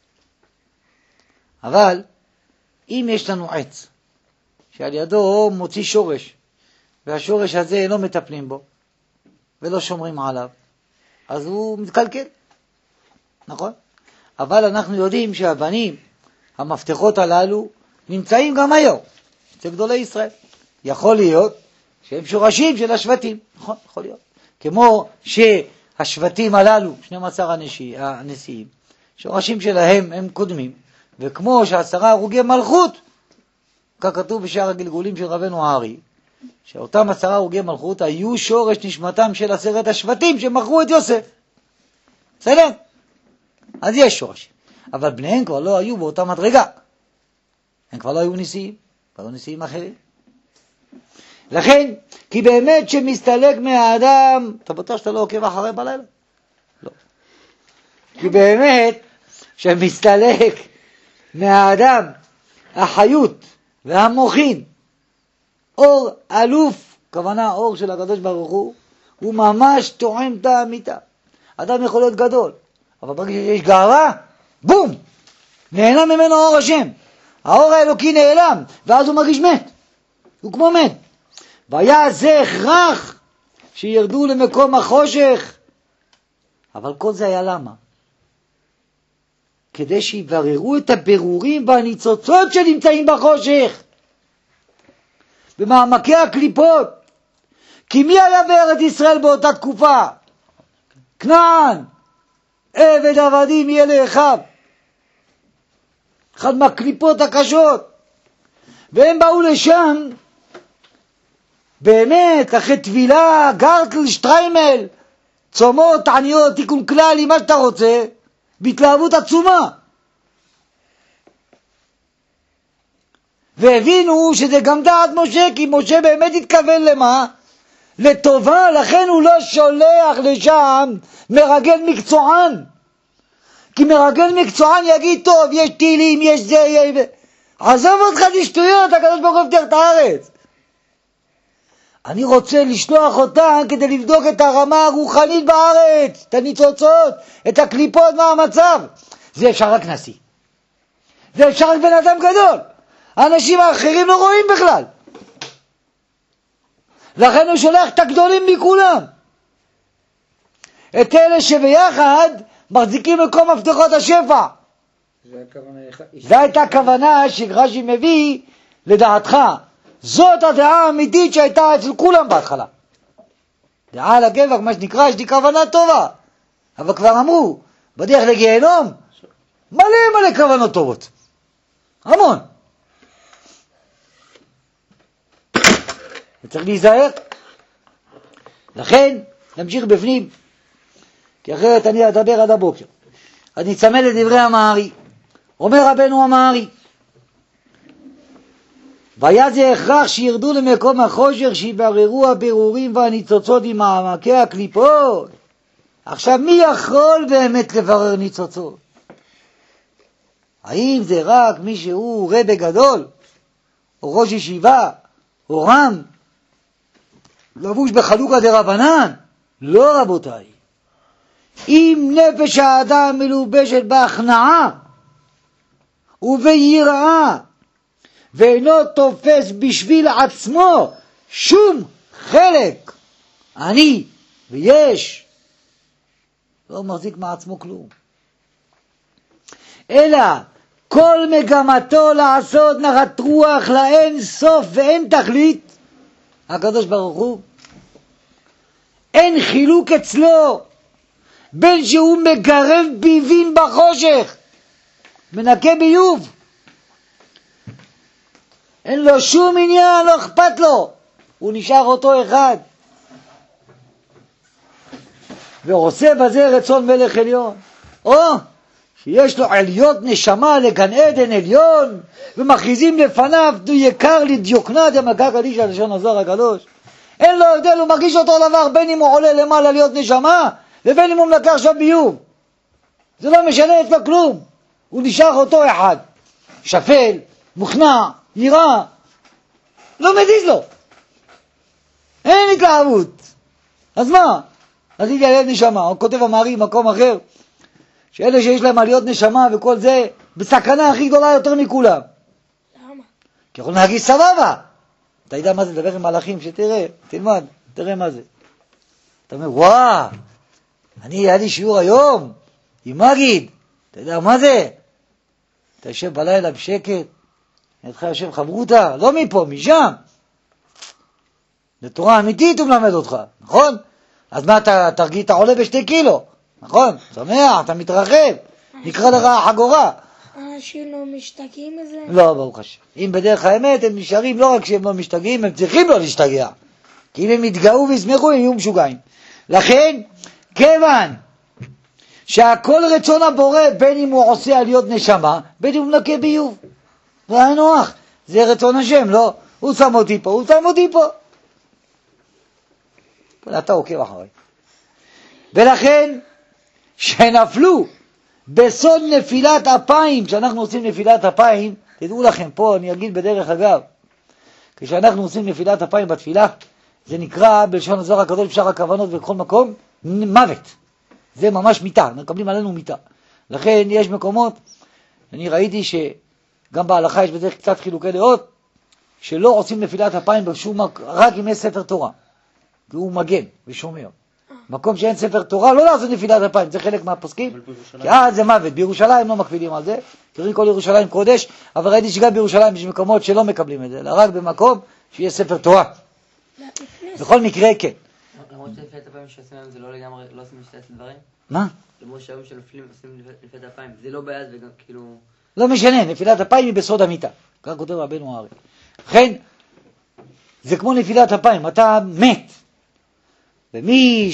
אבל אם יש לנו עץ שעל ידו מוציא שורש, והשורש הזה לא מטפלים בו ולא שומרים עליו, אז הוא מתקלקל. נכון? אבל אנחנו יודעים שהבנים, המפתחות הללו, נמצאים גם היום אצל גדולי ישראל. יכול להיות שהם שורשים של השבטים. נכון, יכול להיות. כמו שהשבטים הללו, שנים עשר הנשיאים, שורשים שלהם הם קודמים, וכמו שעשרה הרוגי מלכות, כך כתוב בשאר הגלגולים של רבנו הארי, שאותם עשרה הרוגי מלכות היו שורש נשמתם של עשרת השבטים שמכרו את יוסף. בסדר? אז יש שורש. אבל בניהם כבר לא היו באותה מדרגה. הם כבר לא היו נשיאים, כבר לא נשיאים אחרים. לכן, כי באמת שמסתלק מהאדם, אתה בטוח שאתה לא עוקב אחרי בלילה? לא. כי באמת שמסתלק מהאדם החיות והמוחין, אור אלוף, כוונה אור של הקדוש ברוך הוא, הוא ממש תואם את האמיתה. אדם יכול להיות גדול, אבל ברגע שיש גאווה, בום! נעלם ממנו אור השם. האור האלוקי נעלם, ואז הוא מרגיש מת. הוא כמו מת. והיה זה הכרח שירדו למקום החושך. אבל כל זה היה למה? כדי שיבררו את הבירורים והניצוצות שנמצאים בחושך, במעמקי הקליפות. כי מי היה בארץ ישראל באותה תקופה? כנען, עבד עבדים יהיה לאחיו. אחד מהקליפות הקשות. והם באו לשם, באמת, אחרי תבילה, גרטל, שטריימל, צומות, עניות, תיקון כללי, מה שאתה רוצה, בהתלהבות עצומה. והבינו שזה גם דעת משה, כי משה באמת התכוון למה? לטובה, לכן הוא לא שולח לשם מרגל מקצוען. כי מרגל מקצוען יגיד, טוב, יש טילים, יש זה, יש... עזוב אותך לשטויות, הקדוש ברוך הוא הבטיח את הארץ. אני רוצה לשלוח אותם כדי לבדוק את הרמה הרוחנית בארץ, את הניצוצות, את הקליפות, מה המצב. זה אפשר רק נשיא. זה אפשר רק בן אדם גדול. האנשים האחרים לא רואים בכלל. לכן הוא שולח את הגדולים מכולם. את אלה שביחד מחזיקים מקום מפתחות השפע. זו הייתה הכוונה שרש"י מביא לדעתך. זאת הדעה האמיתית שהייתה אצל כולם בהתחלה. דעה על הגבק, מה שנקרא, יש לי כוונה טובה. אבל כבר אמרו, בדרך לגיהנום, מלא מלא כוונות טובות. המון. וצריך להיזהר. לכן, נמשיך בפנים. כי אחרת אני אדבר עד הבוקר. אני אצמד לדברי המארי. אומר רבנו המארי, והיה זה הכרח שירדו למקום החושך, שיבררו הבירורים והניצוצות עם מעמקי הקליפות. עכשיו מי יכול באמת לברר ניצוצות? האם זה רק מי שהוא רבי גדול, או ראש ישיבה, או רם, לבוש בחלוקה דרבנן? לא רבותיי. אם נפש האדם מלובשת בהכנעה וביראה, ואינו תופס בשביל עצמו שום חלק, אני ויש, לא מחזיק מעצמו כלום. אלא כל מגמתו לעשות נחת רוח לאין סוף ואין תכלית, הקדוש ברוך הוא, אין חילוק אצלו בין שהוא מגרב ביבין בחושך, מנקה ביוב, אין לו שום עניין, לא אכפת לו, הוא נשאר אותו אחד, ועושה בזה רצון מלך עליון. או שיש לו עליות נשמה לגן עדן עליון, ומכריזים לפניו דו יקר לדיוקנה דמגע קדיש על לשון הזוהר הקדוש. אין לו הבדל, הוא מרגיש אותו דבר בין אם הוא עולה למעלה להיות נשמה, ובין אם הוא מלקח שם ביוב. זה לא משנה אצלו כלום, הוא נשאר אותו אחד, שפל, מוכנע, יראה, לא מזיז לו, אין התלהבות. אז מה? אז היא עליית נשמה. הוא כותב המארי מקום אחר, שאלה שיש להם עליות נשמה וכל זה, בסכנה הכי גדולה יותר מכולם.
למה?
כי יכולים להגיד סבבה. אתה יודע מה זה לדבר עם מלאכים, שתראה, תלמד, תראה מה זה. אתה אומר, וואו, אני היה לי שיעור היום, עם מגיד, אתה יודע מה זה? אתה יושב בלילה בשקט, נתך יושב חברותה, לא מפה, משם. זה תורה אמיתית הוא מלמד אותך, נכון? אז מה אתה תרגיל, אתה עולה בשתי קילו, נכון? שמח, אתה מתרחב, נקרא לך חגורה.
אנשים לא משתגעים מזה?
לא, ברוך השם. אם בדרך האמת הם נשארים, לא רק שהם לא משתגעים, הם צריכים לא להשתגע. כי אם הם יתגאו וישמחו, הם יהיו משוגעים. לכן, כיוון שהכל רצון הבורא, בין אם הוא עושה עליות נשמה, בין אם הוא מנקה ביוב. זה היה נוח, זה רצון השם, לא? הוא שם אותי פה, הוא שם אותי פה. אתה עוקב אחרי. ולכן, שנפלו בסוד נפילת אפיים, כשאנחנו עושים נפילת אפיים, תדעו לכם פה, אני אגיד בדרך אגב, כשאנחנו עושים נפילת אפיים בתפילה, זה נקרא בלשון הזוהר הקדוש בשאר הכוונות ובכל מקום, מוות. זה ממש מיטה, מקבלים עלינו מיטה. לכן יש מקומות, אני ראיתי שגם בהלכה יש בדרך קצת חילוקי דעות, שלא עושים נפילת אפיים בשום, רק אם יש ספר תורה. והוא מגן ושומר. מקום שאין ספר תורה, לא לעשות נפילת אפיים, זה חלק מהפוסקים. כי אז זה מוות. בירושלים לא מקפידים על זה, קוראים כל ירושלים קודש, אבל ראיתי שגם בירושלים יש מקומות שלא מקבלים את זה, אלא רק במקום שיש ספר תורה. בכל מקרה, כן.
למרות שנפילת אפיים שעושים להם זה לא לגמרי, לא עושים משתי דברים?
מה?
למרות שהיום שנופלים עושים נפילת אפיים, זה לא ביד וגם כאילו...
לא משנה, נפילת אפיים היא בסוד המיטה. כך כותב רבנו הארי. לכן, זה כמו נפילת אפיים, אתה מת. ומי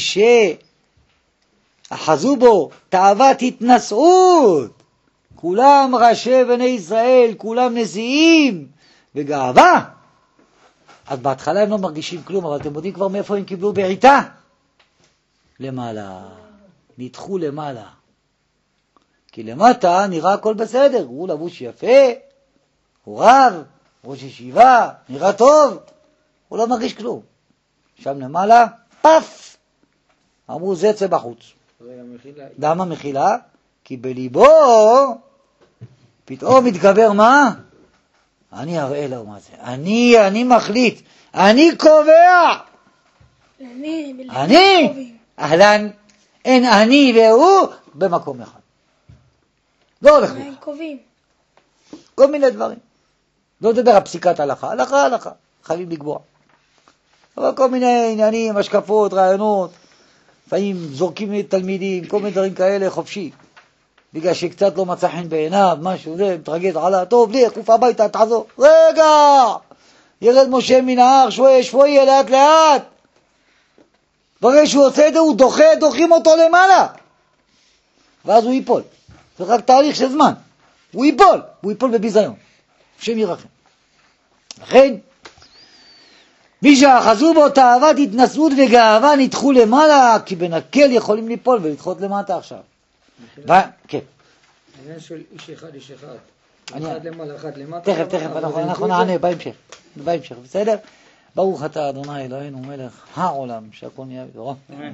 שאחזו בו תאוות התנשאות, כולם ראשי בני ישראל, כולם נשיאים וגאווה, אז בהתחלה הם לא מרגישים כלום, אבל אתם יודעים כבר מאיפה הם קיבלו בעיטה? למעלה, נדחו למעלה. כי למטה נראה הכל בסדר, הוא לבוש יפה, הוא רב, ראש ישיבה, נראה טוב, הוא לא מרגיש כלום. שם למעלה, פף! אמרו זה צא בחוץ. למה מחילה? כי בליבו פתאום מתגבר מה? אני אראה לו מה זה. אני, אני מחליט. אני קובע.
אני,
אני, אהלן, אין אני והוא במקום אחד. לא הולך
מה
לך.
הם קובעים?
כל מיני דברים. לא לדבר על פסיקת הלכה. הלכה, הלכה. חייבים לקבוע. אבל כל מיני עניינים, השקפות, רעיונות. לפעמים זורקים תלמידים, כל מיני דברים כאלה חופשי. בגלל שקצת לא מצא חן בעיניו, משהו, זה, מתרגז עלה, טוב, לך, קוף הביתה, תעזור. רגע! ירד משה מן ההר, שויה, שויה, לאט לאט. ברגע שהוא עושה את זה, הוא דוחה, דוחים אותו למעלה. ואז הוא ייפול. זה רק תהליך של זמן. הוא ייפול, הוא ייפול בביזיון. השם ירחם. לכן, מי שאחזו בו תאוות התנשאות וגאווה נדחו למעלה, כי בנקל יכולים ליפול ולדחות למטה עכשיו. כן.
העניין של איש אחד, איש אחד.
אני-
אחד למעלה, אחד למטה.
תכף, תכף,
אבל
אנחנו
זה
אנחנו
נקרא-
נענה בהמשך. בהמשך, בסדר? ברוך אתה אדוני אלוהינו מלך העולם, שהכל נהיה בדברו.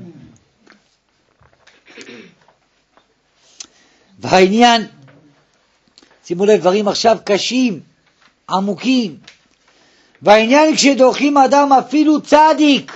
והעניין, שימו לב, דברים עכשיו קשים, עמוקים. והעניין כשדוחים אדם אפילו צדיק,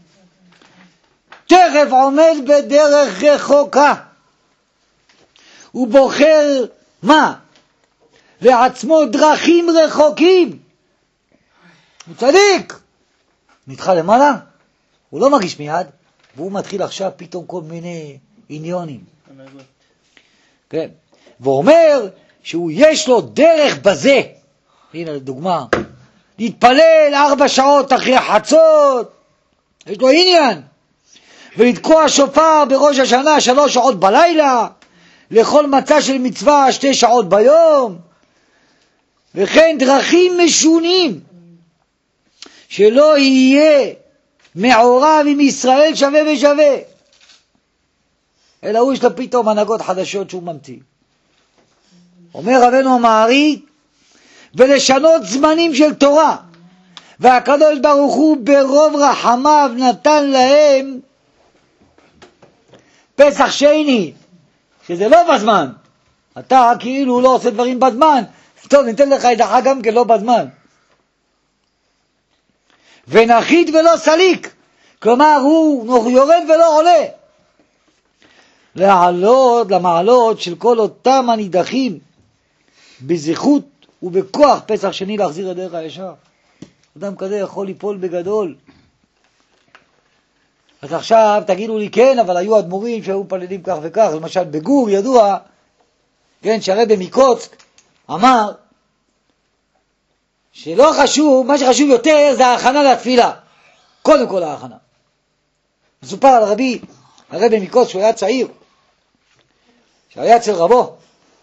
תכף עומד בדרך רחוקה. הוא בוחר מה? לעצמו דרכים רחוקים. הוא צדיק. נדחה למעלה, הוא לא מרגיש מיד, והוא מתחיל עכשיו פתאום כל מיני עניונים. כן. ואומר שהוא יש לו דרך בזה. הנה לדוגמה, להתפלל ארבע שעות אחרי חצות, יש לו עניין. ולתקוע שופר בראש השנה שלוש שעות בלילה, לכל מצע של מצווה שתי שעות ביום, וכן דרכים משונים, שלא יהיה מעורב עם ישראל שווה ושווה, אלא הוא יש לו פתאום הנהגות חדשות שהוא ממציא. אומר רבנו המערי, ולשנות זמנים של תורה, והקדוש ברוך הוא ברוב רחמיו נתן להם פסח שני, שזה לא בזמן. אתה כאילו לא עושה דברים בזמן, טוב ניתן לך את החג גם כן לא בזמן. ונחית ולא סליק, כלומר הוא יורד ולא עולה, לעלות למעלות של כל אותם הנידחים בזכות ובכוח פסח שני להחזיר את דרך הישר. אדם כזה יכול ליפול בגדול. אז עכשיו תגידו לי כן, אבל היו אדמו"רים שהיו פללים כך וכך. למשל בגור ידוע, כן, שהרבי מקוצק אמר שלא חשוב, מה שחשוב יותר זה ההכנה לתפילה. קודם כל ההכנה. מסופר על רבי, הרבי מקוצק שהוא היה צעיר, שהיה אצל רבו,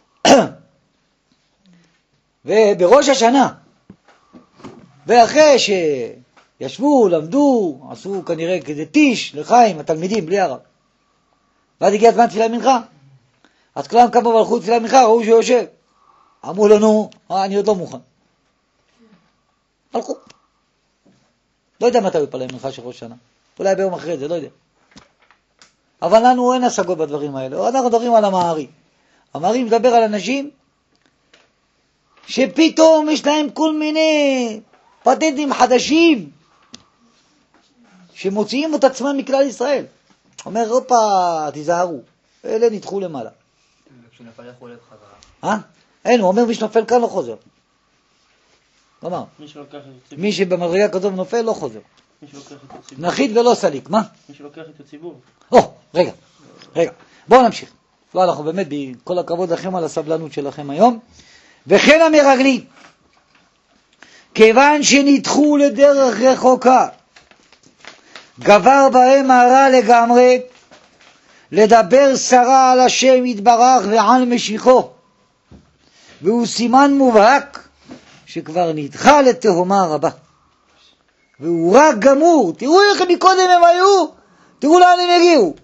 ובראש השנה, ואחרי שישבו, למדו, עשו כנראה כזה טיש לחיים, התלמידים בלי הרב, ואז הגיע זמן תפילה מנחה, אז כולם קמו והלכו תפילה מנחה, ראו שהוא יושב, אמרו לנו, אה, אני עוד לא מוכן, הלכו, לא יודע מתי הוא יפלל מנחה של ראש שנה, אולי ביום אחרי זה, לא יודע, אבל לנו אין השגות בדברים האלה, אנחנו מדברים על המערי. המערי מדבר על אנשים שפתאום יש להם כל מיני פטנטים חדשים שמוציאים את עצמם מכלל ישראל. אומר, אופה, תיזהרו, אלה נדחו למעלה.
כשנפל איך הוא הולך חזרה?
אה? אין, הוא אומר מי שנופל כאן לא חוזר. כלומר,
מי שלוקח את הציבור.
מי שבמדרגה כזו נופל לא חוזר.
מי שלוקח את הציבור.
נחית ולא סליק, מה?
מי שלוקח את הציבור.
או, רגע, רגע, בואו נמשיך. לא, אנחנו באמת, כל הכבוד לכם על הסבלנות שלכם היום. וכן המרגלים, כיוון שנדחו לדרך רחוקה, גבר בהם הרע לגמרי, לדבר שרה על השם יתברך ועל משיחו, והוא סימן מובהק שכבר נדחה לתהומה רבה, והוא רק גמור. תראו איך מקודם הם היו, תראו לאן הם הגיעו,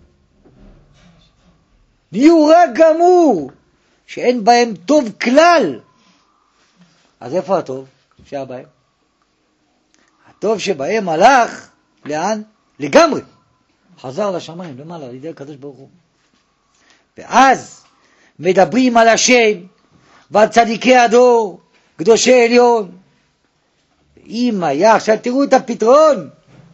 נהיו רק גמור, שאין בהם טוב כלל, אז איפה הטוב שהיה בהם? הטוב שבהם הלך, לאן? לגמרי. חזר לשמיים, למעלה, על ידי הקדוש ברוך הוא. ואז מדברים על השם ועל צדיקי הדור, קדושי עליון. אם היה, עכשיו תראו את הפתרון.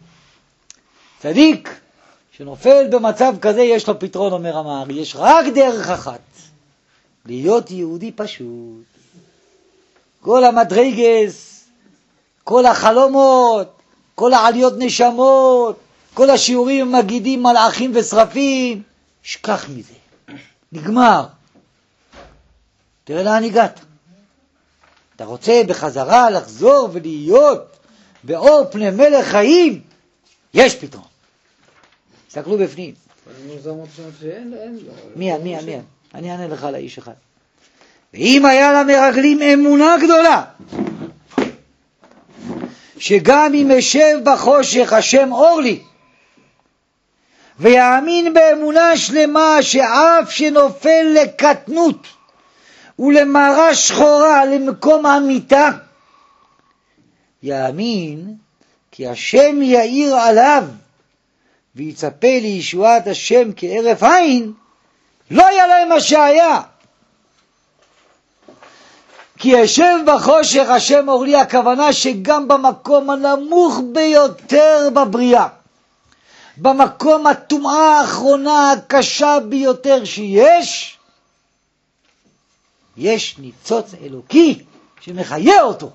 צדיק שנופל במצב כזה יש לו פתרון, אומר המארי. יש רק דרך אחת, להיות יהודי פשוט. כל המדרגס, כל החלומות, כל העליות נשמות, כל השיעורים מגידים מלאכים ושרפים, שכח מזה. נגמר. תראה לאן הגעת. אתה רוצה בחזרה לחזור ולהיות באור פני מלך חיים? יש פתרון. תסתכלו בפנים. מי, מי, מי? אני אענה לך על האיש אחד. ואם היה למרגלים אמונה גדולה, שגם אם אשב בחושך השם אור לי, ויאמין באמונה שלמה שאף שנופל לקטנות ולמרה שחורה למקום המיטה, יאמין כי השם יאיר עליו ויצפה לישועת השם כערף עין, לא היה להם מה שהיה. כי אשב בחושך השם אור לי, הכוונה שגם במקום הנמוך ביותר בבריאה, במקום הטומאה האחרונה הקשה ביותר שיש, יש ניצוץ אלוקי שמחיה אותו.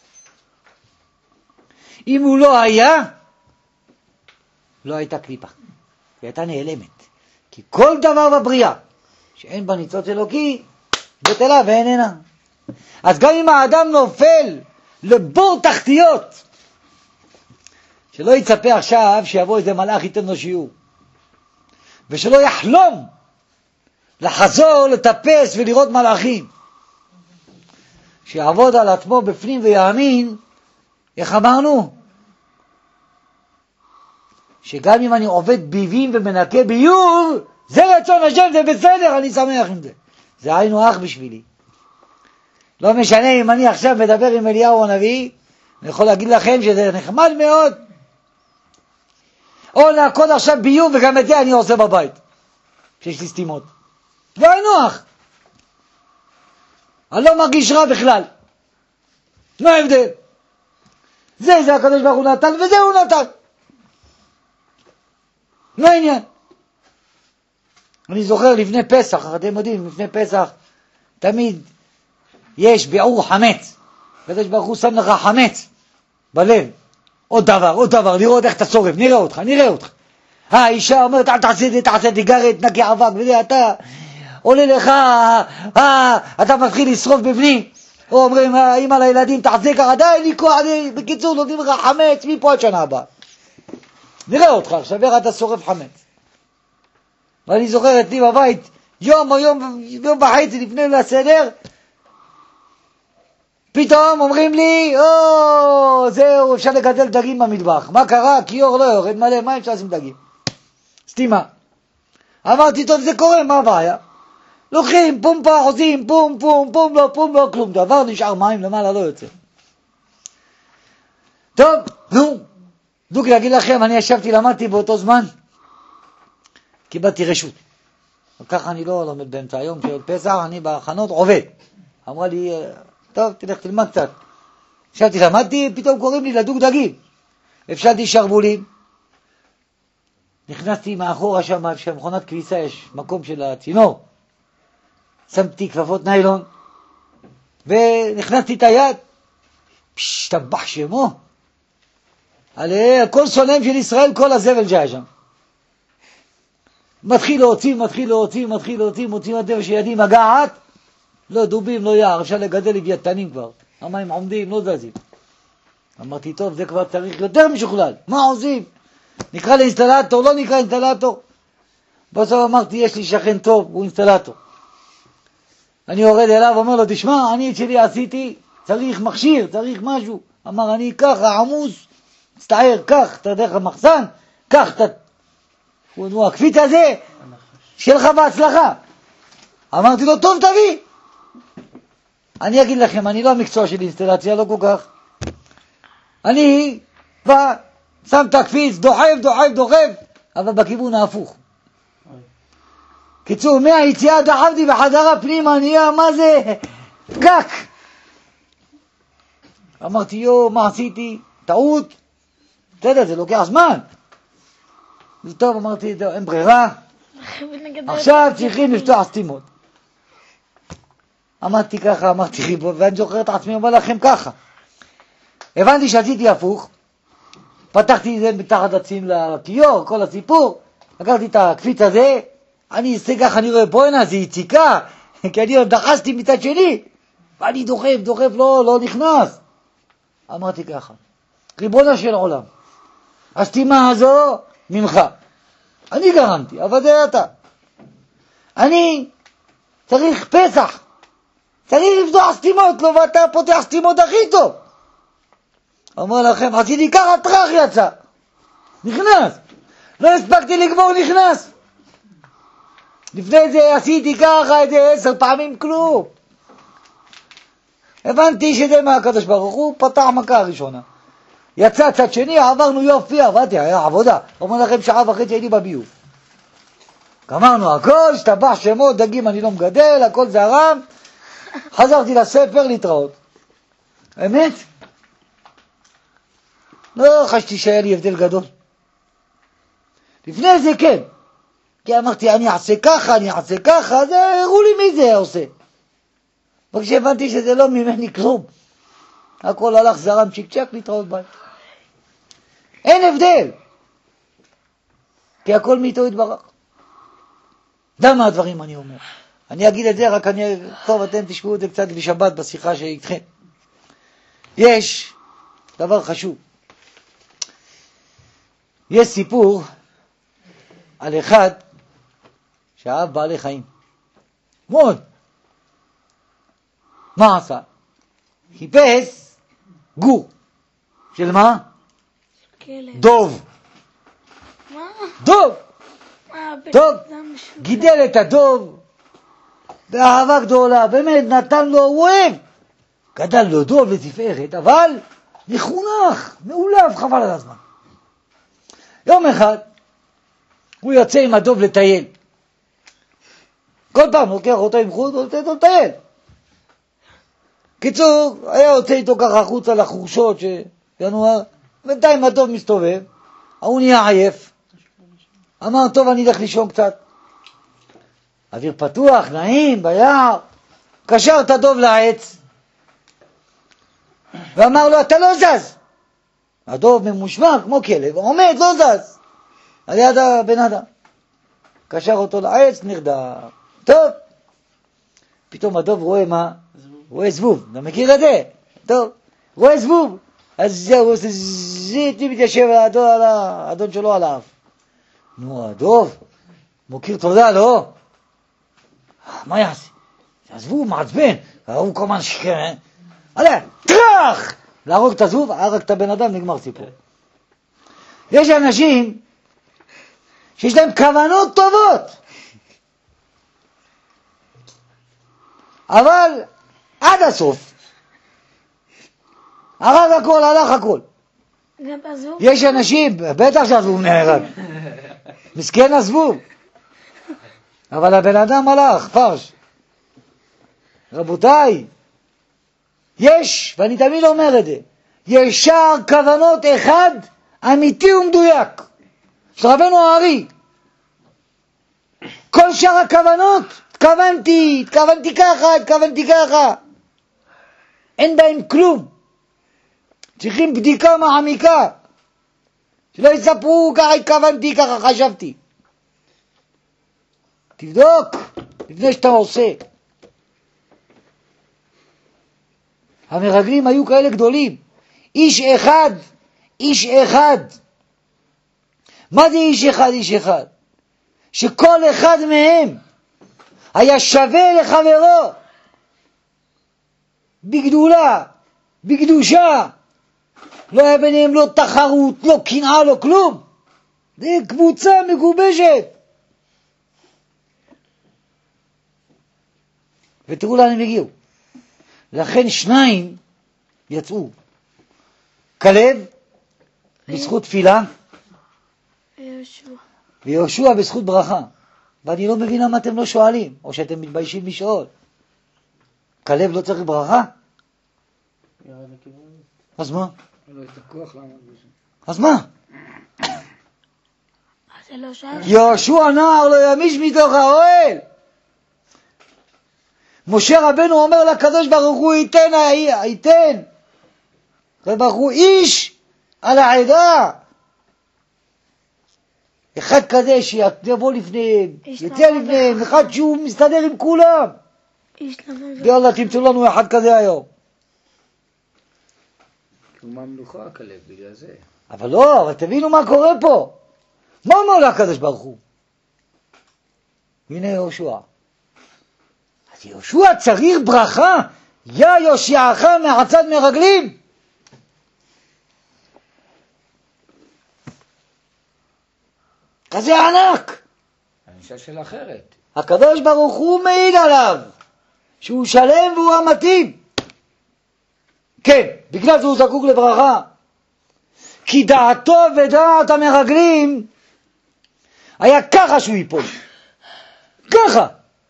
אם הוא לא היה, לא הייתה קליפה, היא הייתה נעלמת. כי כל דבר בבריאה שאין בה ניצוץ אלוקי בטלה ואיננה. אז גם אם האדם נופל לבור תחתיות, שלא יצפה עכשיו שיבוא איזה מלאך ייתן לו שיעור, ושלא יחלום לחזור, לטפס ולראות מלאכים, שיעבוד על עצמו בפנים ויאמין. איך אמרנו? שגם אם אני עובד ביבים ומנקה ביוב, זה רצון השם, זה בסדר, אני שמח עם זה. זה היינו אח בשבילי. לא משנה אם אני עכשיו מדבר עם אליהו הנביא, אני יכול להגיד לכם שזה נחמד מאוד. או להקוד עכשיו ביוב, וגם את זה אני עושה בבית, כשיש לי סתימות. זה היינו אח. אני לא מרגיש רע בכלל. מה ההבדל? זה, זה הקדוש ברוך הוא נתן, וזה הוא נתן. מה העניין? אני זוכר לפני פסח, אתם יודעים, לפני פסח, תמיד יש ביעור חמץ. הקדוש ברוך הוא שם לך חמץ בלב. עוד דבר, עוד דבר, לראות איך אתה שורף, נראה אותך, נראה אותך. האישה אומרת, אל תעשה את זה, תעשה דיגרת, נקי אבק, וזה, אתה עולה לך, אה, אתה מתחיל לשרוף בפנים. או אומרים, אמא לילדים, תעשה ככה, די, לי כוח, בקיצור, נותנים לך חמץ, מפה עד שנה הבאה. נראה אותך, עכשיו איך אתה שורף חמץ. ואני זוכר את לי בבית, יום או יום, יום וחצי לפני לסדר, פתאום אומרים לי, או, זהו, אפשר לגדל דגים במטבח. מה קרה? כיור לא יורד מלא, מה אפשר לשים דגים? סתימה. אמרתי, טוב, זה קורה, מה הבעיה? לוקחים, פומפה, עושים, פום, פום, פום, לא, פום, לא, כלום. דבר נשאר מים למעלה, לא יוצא. טוב, נו, דוק להגיד לכם, אני ישבתי, למדתי באותו זמן, קיבלתי רשות. וככה אני לא לומד באמצע היום של פסח, אני בהכנות עובד. אמרה לי, טוב, תלך תלמד קצת. ישבתי, למדתי, פתאום קוראים לי לדוג דגים. הפשלתי שרבולים. נכנסתי מאחורה שם, שמכונת כביסה יש מקום של הצינור. שמתי כפפות ניילון, ונכנסתי את היד, פשטבח שמו, על כל סולם של ישראל, כל הזבל שהיה שם. מתחיל להוציא, מתחיל להוציא, מתחיל להוציא, מוצאים הדבר שידי מגעת, לא דובים, לא יער, אפשר לגדל לוויתנים כבר. המים עומדים, לא זזים. אמרתי, טוב, זה כבר צריך יותר משוכלל. מה עושים? נקרא לאינסטלטור, לא נקרא אינסטלטור. בסוף אמרתי, יש לי שכן טוב, הוא אינסטלטור. אני יורד אליו, אומר לו, תשמע, אני את שלי עשיתי, צריך מכשיר, צריך משהו. אמר, אני ככה, עמוס, מצטער, קח, אתה דרך המחסן, קח, אתה... הוא הקפיץ הזה, שיהיה לך בהצלחה. אמרתי לו, טוב, תביא. אני אגיד לכם, אני לא המקצוע של אינסטלציה, לא כל כך. אני בא, שם את הקפיץ, דוחף, דוחף, דוחף, אבל בכיוון ההפוך. קיצור, מהיציאה דחפתי בחזרה פנימה, נהיה, מה זה? גק. אמרתי, יו, מה עשיתי? טעות. בסדר, זה לוקח זמן. טוב, אמרתי, אין ברירה. עכשיו צריכים לפתוח סתימות. אמרתי ככה, אמרתי, ואני זוכר את עצמי, אומר לכם ככה. הבנתי שעשיתי הפוך, פתחתי את זה מתחת עצים לכיור, כל הסיפור, לקחתי את הקפיץ הזה, אני אעשה ככה, אני רואה בואנה, זה יציקה, כי אני דחסתי מצד שני, ואני דוחף, דוחף, לא, לא נכנס. אמרתי ככה, ריבונו של עולם, הסתימה הזו ממך. אני גרמתי, אבל זה אתה. אני צריך פסח, צריך לפתוח סתימות, לא, ואתה פותח סתימות הכי טוב. אומר לכם, עשיתי ככה, טרח יצא. נכנס. לא הספקתי לגמור, נכנס. לפני זה עשיתי ככה, איזה עשר פעמים כלום. הבנתי שזה מהקדוש ברוך הוא, פתח מכה הראשונה. יצא צד שני, עברנו יופי, עבדתי, היה עבודה. אומר לכם, שעה וחצי הייתי בביוב. גמרנו הכל, השתבח שמות, דגים אני לא מגדל, הכל זרם. חזרתי לספר להתראות. אמת? לא חשתי שהיה לי הבדל גדול. לפני זה כן. כי אמרתי, אני אעשה ככה, אני אעשה ככה, אז הראו לי מי זה עושה. וכשהבנתי שזה לא ממני כלום. הכל הלך זרם צ'יק צ'ק להתראות ביי. אין הבדל. כי הכל מאיתו יתברך. דם מהדברים אני אומר. אני אגיד את זה, רק אני, טוב, אתם תשמעו את זה קצת בשבת בשיחה שאיתכם. יש דבר חשוב. יש סיפור על אחד שאהב בעלי חיים. מאוד. מה עשה? חיפש גור. של מה?
כלב.
דוב.
מה?
דוב.
מה?
טוב,
בן משוגע.
גידל את הדוב באהבה גדולה, באמת נתן לו, הוא אוהב. גדל לו דוב לתפארת, אבל מחונך, מעולב, חבל על הזמן. יום אחד הוא יוצא עם הדוב לטייל. כל פעם לוקח אותו עם חוט ונותן אותו לטייל. קיצור, היה יוצא איתו ככה חוצה לחורשות שינואר, בינתיים הדוב מסתובב, הוא נהיה עייף. אמר, טוב, אני אלך לישון קצת. אוויר פתוח, נעים, ביער. קשר את הדוב לעץ, ואמר לו, אתה לא זז. הדוב ממושמע כמו כלב, עומד, לא זז. על יד הבן אדם. קשר אותו לעץ, נרדם. טוב. פתאום הדוב רואה מה? רואה זבוב. אתה מכיר את זה? טוב. רואה זבוב. אז זהו, זיתי מתיישב על האדון שלו על האף. נו, הדוב, מוקיר תודה, לא? מה יעשה? הזבוב מעצבן. הוא כל הזמן שכן. עליה, טרח! להרוג את הזבוב, הרג את הבן אדם, נגמר סיפור. יש אנשים שיש להם כוונות טובות, אבל עד הסוף הרג הכל, הלך הכל.
גם הזבוב?
יש אנשים, בטח שהזבוב נהרג, מסכן הזבוב, אבל הבן אדם הלך, פרש. רבותיי, יש, ואני תמיד אומר את זה, יש שער כוונות אחד אמיתי ומדויק של רבנו הארי. כל שאר הכוונות, התכוונתי, התכוונתי ככה, התכוונתי ככה, אין בהם כלום. צריכים בדיקה מעמיקה, שלא יספרו ככה התכוונתי, ככה חשבתי. תבדוק לפני שאתה עושה. המרגלים היו כאלה גדולים, איש אחד, איש אחד. מה זה איש אחד, איש אחד? שכל אחד מהם היה שווה לחברו בגדולה, בקדושה. לא היה ביניהם לא תחרות, לא קנאה, לא כלום. זה קבוצה מגובשת. ותראו לאן הם הגיעו. לכן שניים יצאו. כלב בזכות תפילה,
יהושע.
ויהושע בזכות ברכה. ואני לא מבין למה אתם לא שואלים, או שאתם מתביישים לשאול. כלב לא צריך ברכה? אז מה?
לא את הכוח לעמוד בזה.
אז מה?
זה לא שייך.
יהושע נער לא ימיש מתוך האוהל. משה רבנו אומר לקדוש ברוך הוא ייתן, ייתן. הקדוש ברוך הוא איש על העדה. אחד כזה שיבוא לפניהם, יצא לפניהם, אחד שהוא מסתדר עם כולם. יאללה, תמצאו לנו אחד כזה היום.
כי הוא ממלוכה הכלב, בגלל זה.
אבל לא, אבל תבינו מה קורה פה. מה אומר לקדוש ברוך הוא? הנה יהושע. אז יהושע צריך ברכה, יא יושיעך מעצת מרגלים. כזה ענק.
אני אשאל שאלה אחרת.
הקדוש ברוך הוא מעיד עליו שהוא שלם והוא המתאים. כן, בגלל זה הוא זקוק לברכה. כי דעתו ודעת המרגלים היה ככה שהוא ייפול. ככה.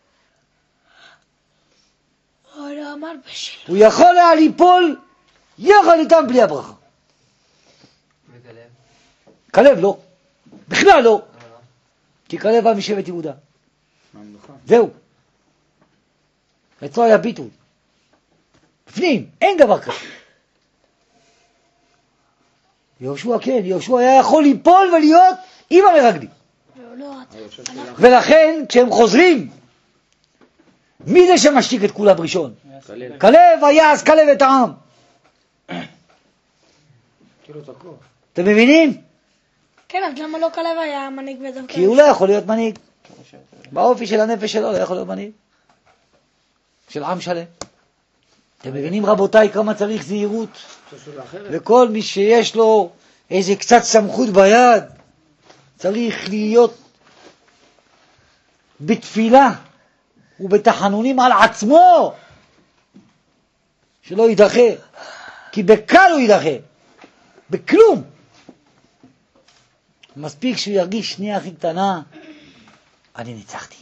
הוא לא אמר בשל.
הוא יכול היה ליפול יחד איתם בלי הברכה.
וכלב?
כלב לא. בכלל לא. כי כלב בא משבט יהודה.
ממלוכה.
זהו. אצלו היה ביטול. בפנים, אין דבר כזה. יהושע כן, יהושע היה יכול ליפול ולהיות עם המרגלים. ולכן כשהם חוזרים, מי זה שמשתיק את כולם ראשון?
כלב.
כלב היה אז כלב את העם.
כאילו את הכוח.
אתם מבינים?
כן, אז למה לא כלב היה מנהיג ודווקא?
כי הוא לא יכול להיות מנהיג. באופי של הנפש שלו לא יכול להיות מנהיג. של עם שלם. אתם מבינים רבותיי כמה צריך זהירות? וכל מי שיש לו איזה קצת סמכות ביד צריך להיות בתפילה ובתחנונים על עצמו שלא יידחה, כי בקל הוא יידחה, בכלום. מספיק שהוא ירגיש שנייה הכי קטנה, אני ניצחתי.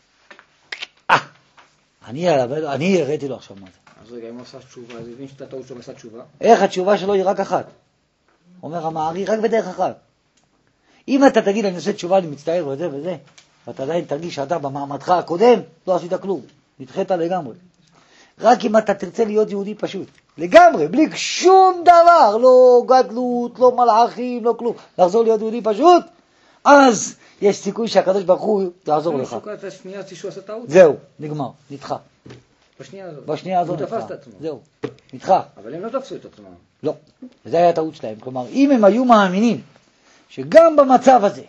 אה, אני, אני הראיתי לו עכשיו מה זה.
אז רגע, אם הוא עשה תשובה, אז הבין שאתה טעות שהוא עשה תשובה.
איך התשובה שלו היא רק אחת? אומר המערי, רק בדרך אחת. אם אתה תגיד, אני עושה תשובה, אני מצטער וזה וזה, ואתה עדיין תרגיש שאתה במעמדך הקודם, לא עשית כלום, נדחית לגמרי. רק אם אתה תרצה להיות יהודי פשוט, לגמרי, בלי שום דבר, לא גדלות, לא מלאכים, לא כלום, לחזור להיות יהודי פשוט, אז יש סיכוי שהקדוש ברוך הוא יעזור לך.
שוקעת השנייה שהוא עשה טעות.
זהו, נגמר, נדחה.
בשנייה הזאת.
בשנייה הזאת
הוא
נדחה.
תפס את עצמו.
זהו, נדחה.
אבל הם לא תפסו את עצמם.
לא, וזה היה הטעות שלהם. כלומר, אם הם היו מאמינים שגם במצב הזה,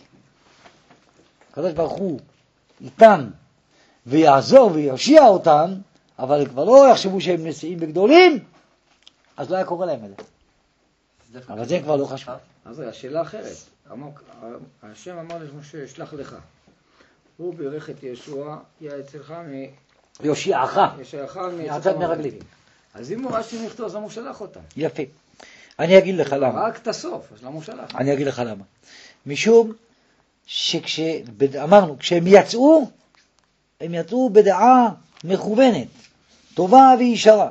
הקדוש ברוך הוא איתם ויעזור ויושיע אותם, אבל כבר לא יחשבו שהם נשיאים וגדולים, אז לא היה קורה להם את זה. אבל זה כבר לא חשוב.
אז רגע, שאלה אחרת. השם אמר למשה, שלח לך. הוא בירך את ישוע, יהיה אצלך מ...
יושיעך.
יושיעך
מעצת מרגלים.
אז אם הוא רש"י נכתוב, אז למה הוא שלח אותם?
יפה. אני אגיד לך למה.
רק את הסוף, אז למה הוא שלח?
אני אגיד לך למה. משום שכשאמרנו, כשהם יצאו, הם יצאו בדעה מכוונת, טובה וישרה.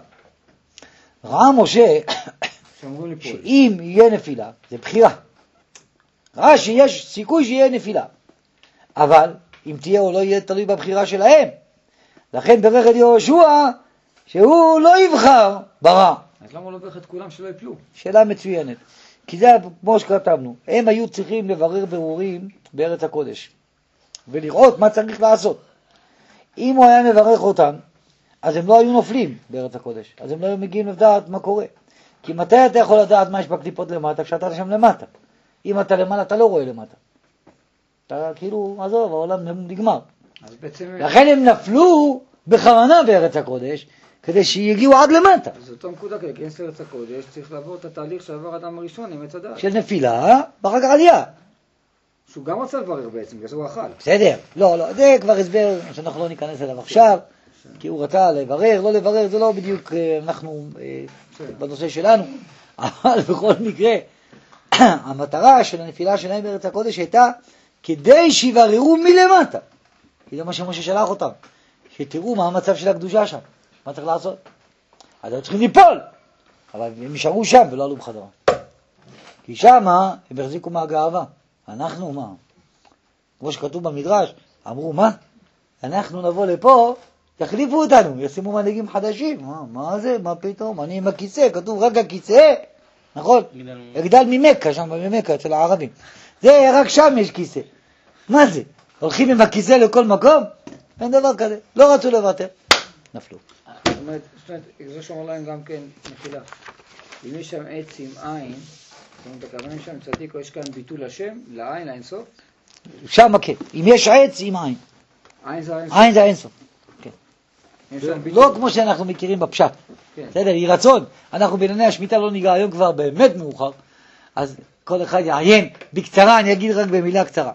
ראה משה שאם יהיה נפילה, זה בחירה. ראה שיש סיכוי שיהיה נפילה. אבל אם תהיה או לא יהיה תלוי בבחירה שלהם. לכן ברך את יהושע שהוא לא יבחר ברע.
אז למה הוא לא ברך את כולם שלא יפלו?
שאלה מצוינת. כי זה כמו שכתבנו. הם היו צריכים לברר ברורים בארץ הקודש. ולראות מה צריך לעשות. אם הוא היה מברך אותם, אז הם לא היו נופלים בארץ הקודש. אז הם לא היו מגיעים לדעת מה קורה. כי מתי אתה יכול לדעת מה יש בקליפות למטה? כשאתה שם למטה. אם אתה למעלה, אתה לא רואה למטה. אתה כאילו, עזוב, העולם נגמר.
אז בעצם...
לכן הם נפלו בכוונה בארץ הקודש, כדי שיגיעו עד למטה.
זאת הנקודה, כי להיכנס לארץ הקודש צריך לעבור את התהליך שעבר האדם הראשון עם עץ הדעת.
של נפילה, ואחר כך עלייה.
שהוא גם רצה לברר בעצם, בגלל זה הוא אכל.
בסדר. לא, לא, זה כבר הסבר שאנחנו לא ניכנס אליו עכשיו. כי הוא רצה לברר, לא לברר, זה לא בדיוק אנחנו בנושא שלנו, אבל בכל מקרה, המטרה של הנפילה שלהם בארץ הקודש הייתה כדי שיבררו מלמטה, כי זה מה שמשה שלח אותם, שתראו מה המצב של הקדושה שם, מה צריך לעשות. אז הם צריכים ליפול, אבל הם נשארו שם ולא עלו בחזרה. כי שם הם החזיקו מהגאווה. אנחנו מה? כמו שכתוב במדרש, אמרו מה? אנחנו נבוא לפה, תחליפו אותנו, ישימו מנהיגים חדשים. מה, מה זה? מה פתאום? אני עם הכיסא, כתוב רק הכיסא, נכון? הגדל ממכה, שם במכה, אצל הערבים. זה רק שם יש כיסא. מה זה? הולכים עם הכיסא לכל מקום? אין דבר כזה. לא רצו לוותר. נפלו.
זאת אומרת, זה שאומר להם גם כן מחילה. אם יש שם עץ עם עין, זאת אומרת, הכוונה שם צדיק, או יש כאן ביטול השם, לעין, לאינסוף?
שם כן. אם יש עץ, עם עין.
עין זה האינסוף.
עין זה האינסוף. כן.
יש שם ביטול.
לא כמו שאנחנו מכירים בפשט.
כן.
בסדר, היא רצון. אנחנו בענייני השמיטה לא ניגע, היום כבר באמת מאוחר. אז כל אחד יעיין. בקצרה, אני אגיד רק במילה קצרה.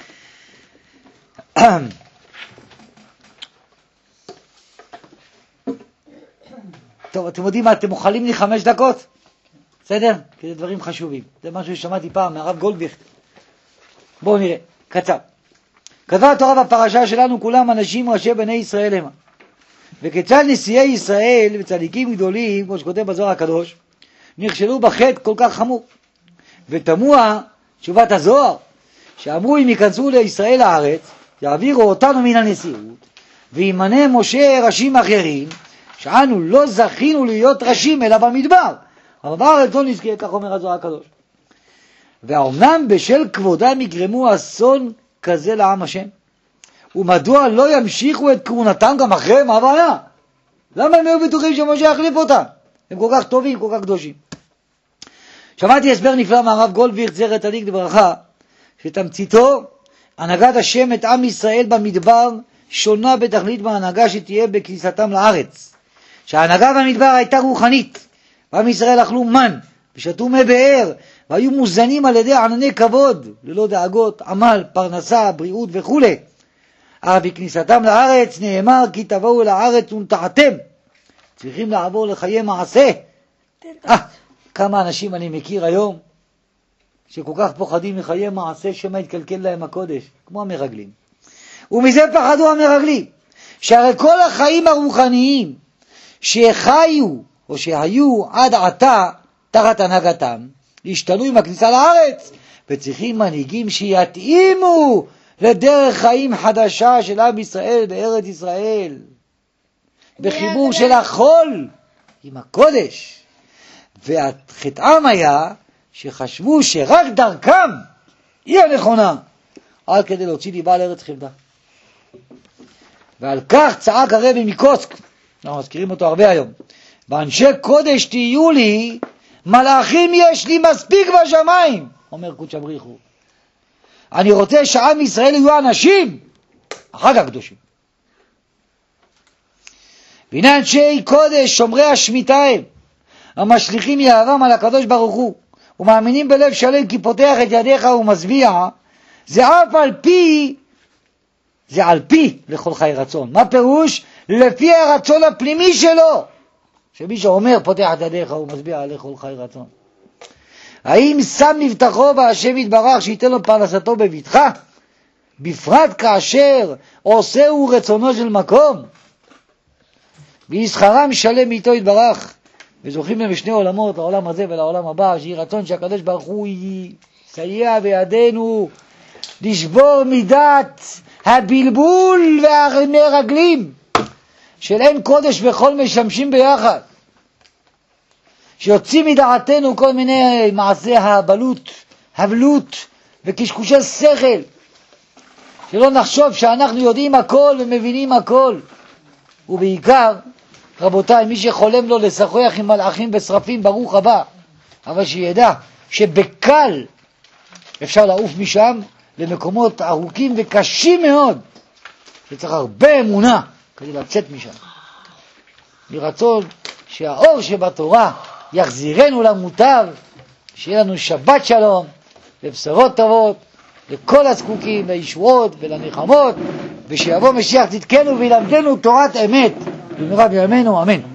טוב, אתם יודעים מה, אתם מוכלים לי חמש דקות? בסדר? כי זה דברים חשובים. זה משהו ששמעתי פעם מהרב גולדביכט. בואו נראה, קצר. כתבה התורה בפרשה שלנו, כולם אנשים ראשי בני ישראל המה. וכיצד נשיאי ישראל וצדיקים גדולים, כמו שכותב בזוהר הקדוש, נכשלו בחטא כל כך חמור. ותמוה תשובת הזוהר, שאמרו אם ייכנסו לישראל הארץ, יעבירו אותנו מן הנשיאות, וימנה משה ראשים אחרים, שאנו לא זכינו להיות ראשים אלא במדבר, אבל בארץ לא נזכה, כך אומר הזוהר הקדוש. והאומנם בשל כבודם יגרמו אסון כזה לעם השם? ומדוע לא ימשיכו את כהונתם גם אחרי? מה הבעיה? למה הם היו בטוחים שמשה יחליף אותם? הם כל כך טובים, כל כך קדושים. שמעתי הסבר נפלא מהרב גולדביכט זכר צדיק לברכה, שתמציתו, הנהגת השם את עם ישראל במדבר שונה בתכלית מההנהגה שתהיה בכניסתם לארץ. שההנהגה במדבר הייתה רוחנית, ועם ישראל אכלו מן ושתו מי באר, והיו מוזנים על ידי ענני כבוד, ללא דאגות, עמל, פרנסה, בריאות וכו'. אבל בכניסתם לארץ נאמר כי תבואו אל הארץ ונטעתם. צריכים לעבור לחיי מעשה. אה, כמה אנשים אני מכיר היום שכל כך פוחדים מחיי מעשה שמה יתקלקל להם הקודש, כמו המרגלים. ומזה פחדו המרגלים, שהרי כל החיים הרוחניים שחיו או שהיו עד עתה תחת הנהגתם, השתנו עם הכניסה לארץ, וצריכים מנהיגים שיתאימו לדרך חיים חדשה של עם ישראל בארץ ישראל, בחיבור של החול עם הקודש. והחטאם היה שחשבו שרק דרכם היא הנכונה, עד כדי להוציא דיבה לארץ חמדה. ועל כך צעק הרבי מקוצק, אנחנו מזכירים אותו הרבה היום, באנשי קודש תהיו לי, מלאכים יש לי מספיק בשמיים, אומר קודש הבריחו. אני רוצה שעם ישראל יהיו אנשים, אחר כך קדושים. והנה אנשי קודש שומרי השמיטה הם, המשליכים יהבם על הקדוש ברוך הוא, ומאמינים בלב שלם כי פותח את ידיך ומשביע, זה אף על פי, זה על פי לכל חי רצון. מה פירוש? לפי הרצון הפנימי שלו. שמי שאומר פותח את ידיך ומשביע על לכל חי רצון. האם שם מבטחו בהשם יתברך שייתן לו פרנסתו בביטחה? בפרט כאשר עושהו רצונו של מקום. וישכרם שלם איתו יתברך. וזוכים להם בשני עולמות, לעולם הזה ולעולם הבא, שיהיה רצון שהקדוש ברוך הוא יסייע בידינו לשבור מידת הבלבול והמרגלים של אין קודש וכל משמשים ביחד, שיוצאים מדעתנו כל מיני מעשי הבלות, הבלות וקשקושי שכל, שלא נחשוב שאנחנו יודעים הכל ומבינים הכל. ובעיקר רבותיי, מי שחולם לו לשוחח עם מלאכים ושרפים, ברוך הבא, אבל שידע שבקל אפשר לעוף משם למקומות ארוכים וקשים מאוד, שצריך הרבה אמונה כדי לצאת משם. מרצון שהאור שבתורה יחזירנו למוטב, שיהיה לנו שבת שלום ובשורות טובות לכל הזקוקים, לישועות ולנחמות, ושיבוא משיח צדקנו וילמדנו תורת אמת במהרה בימינו, אמן.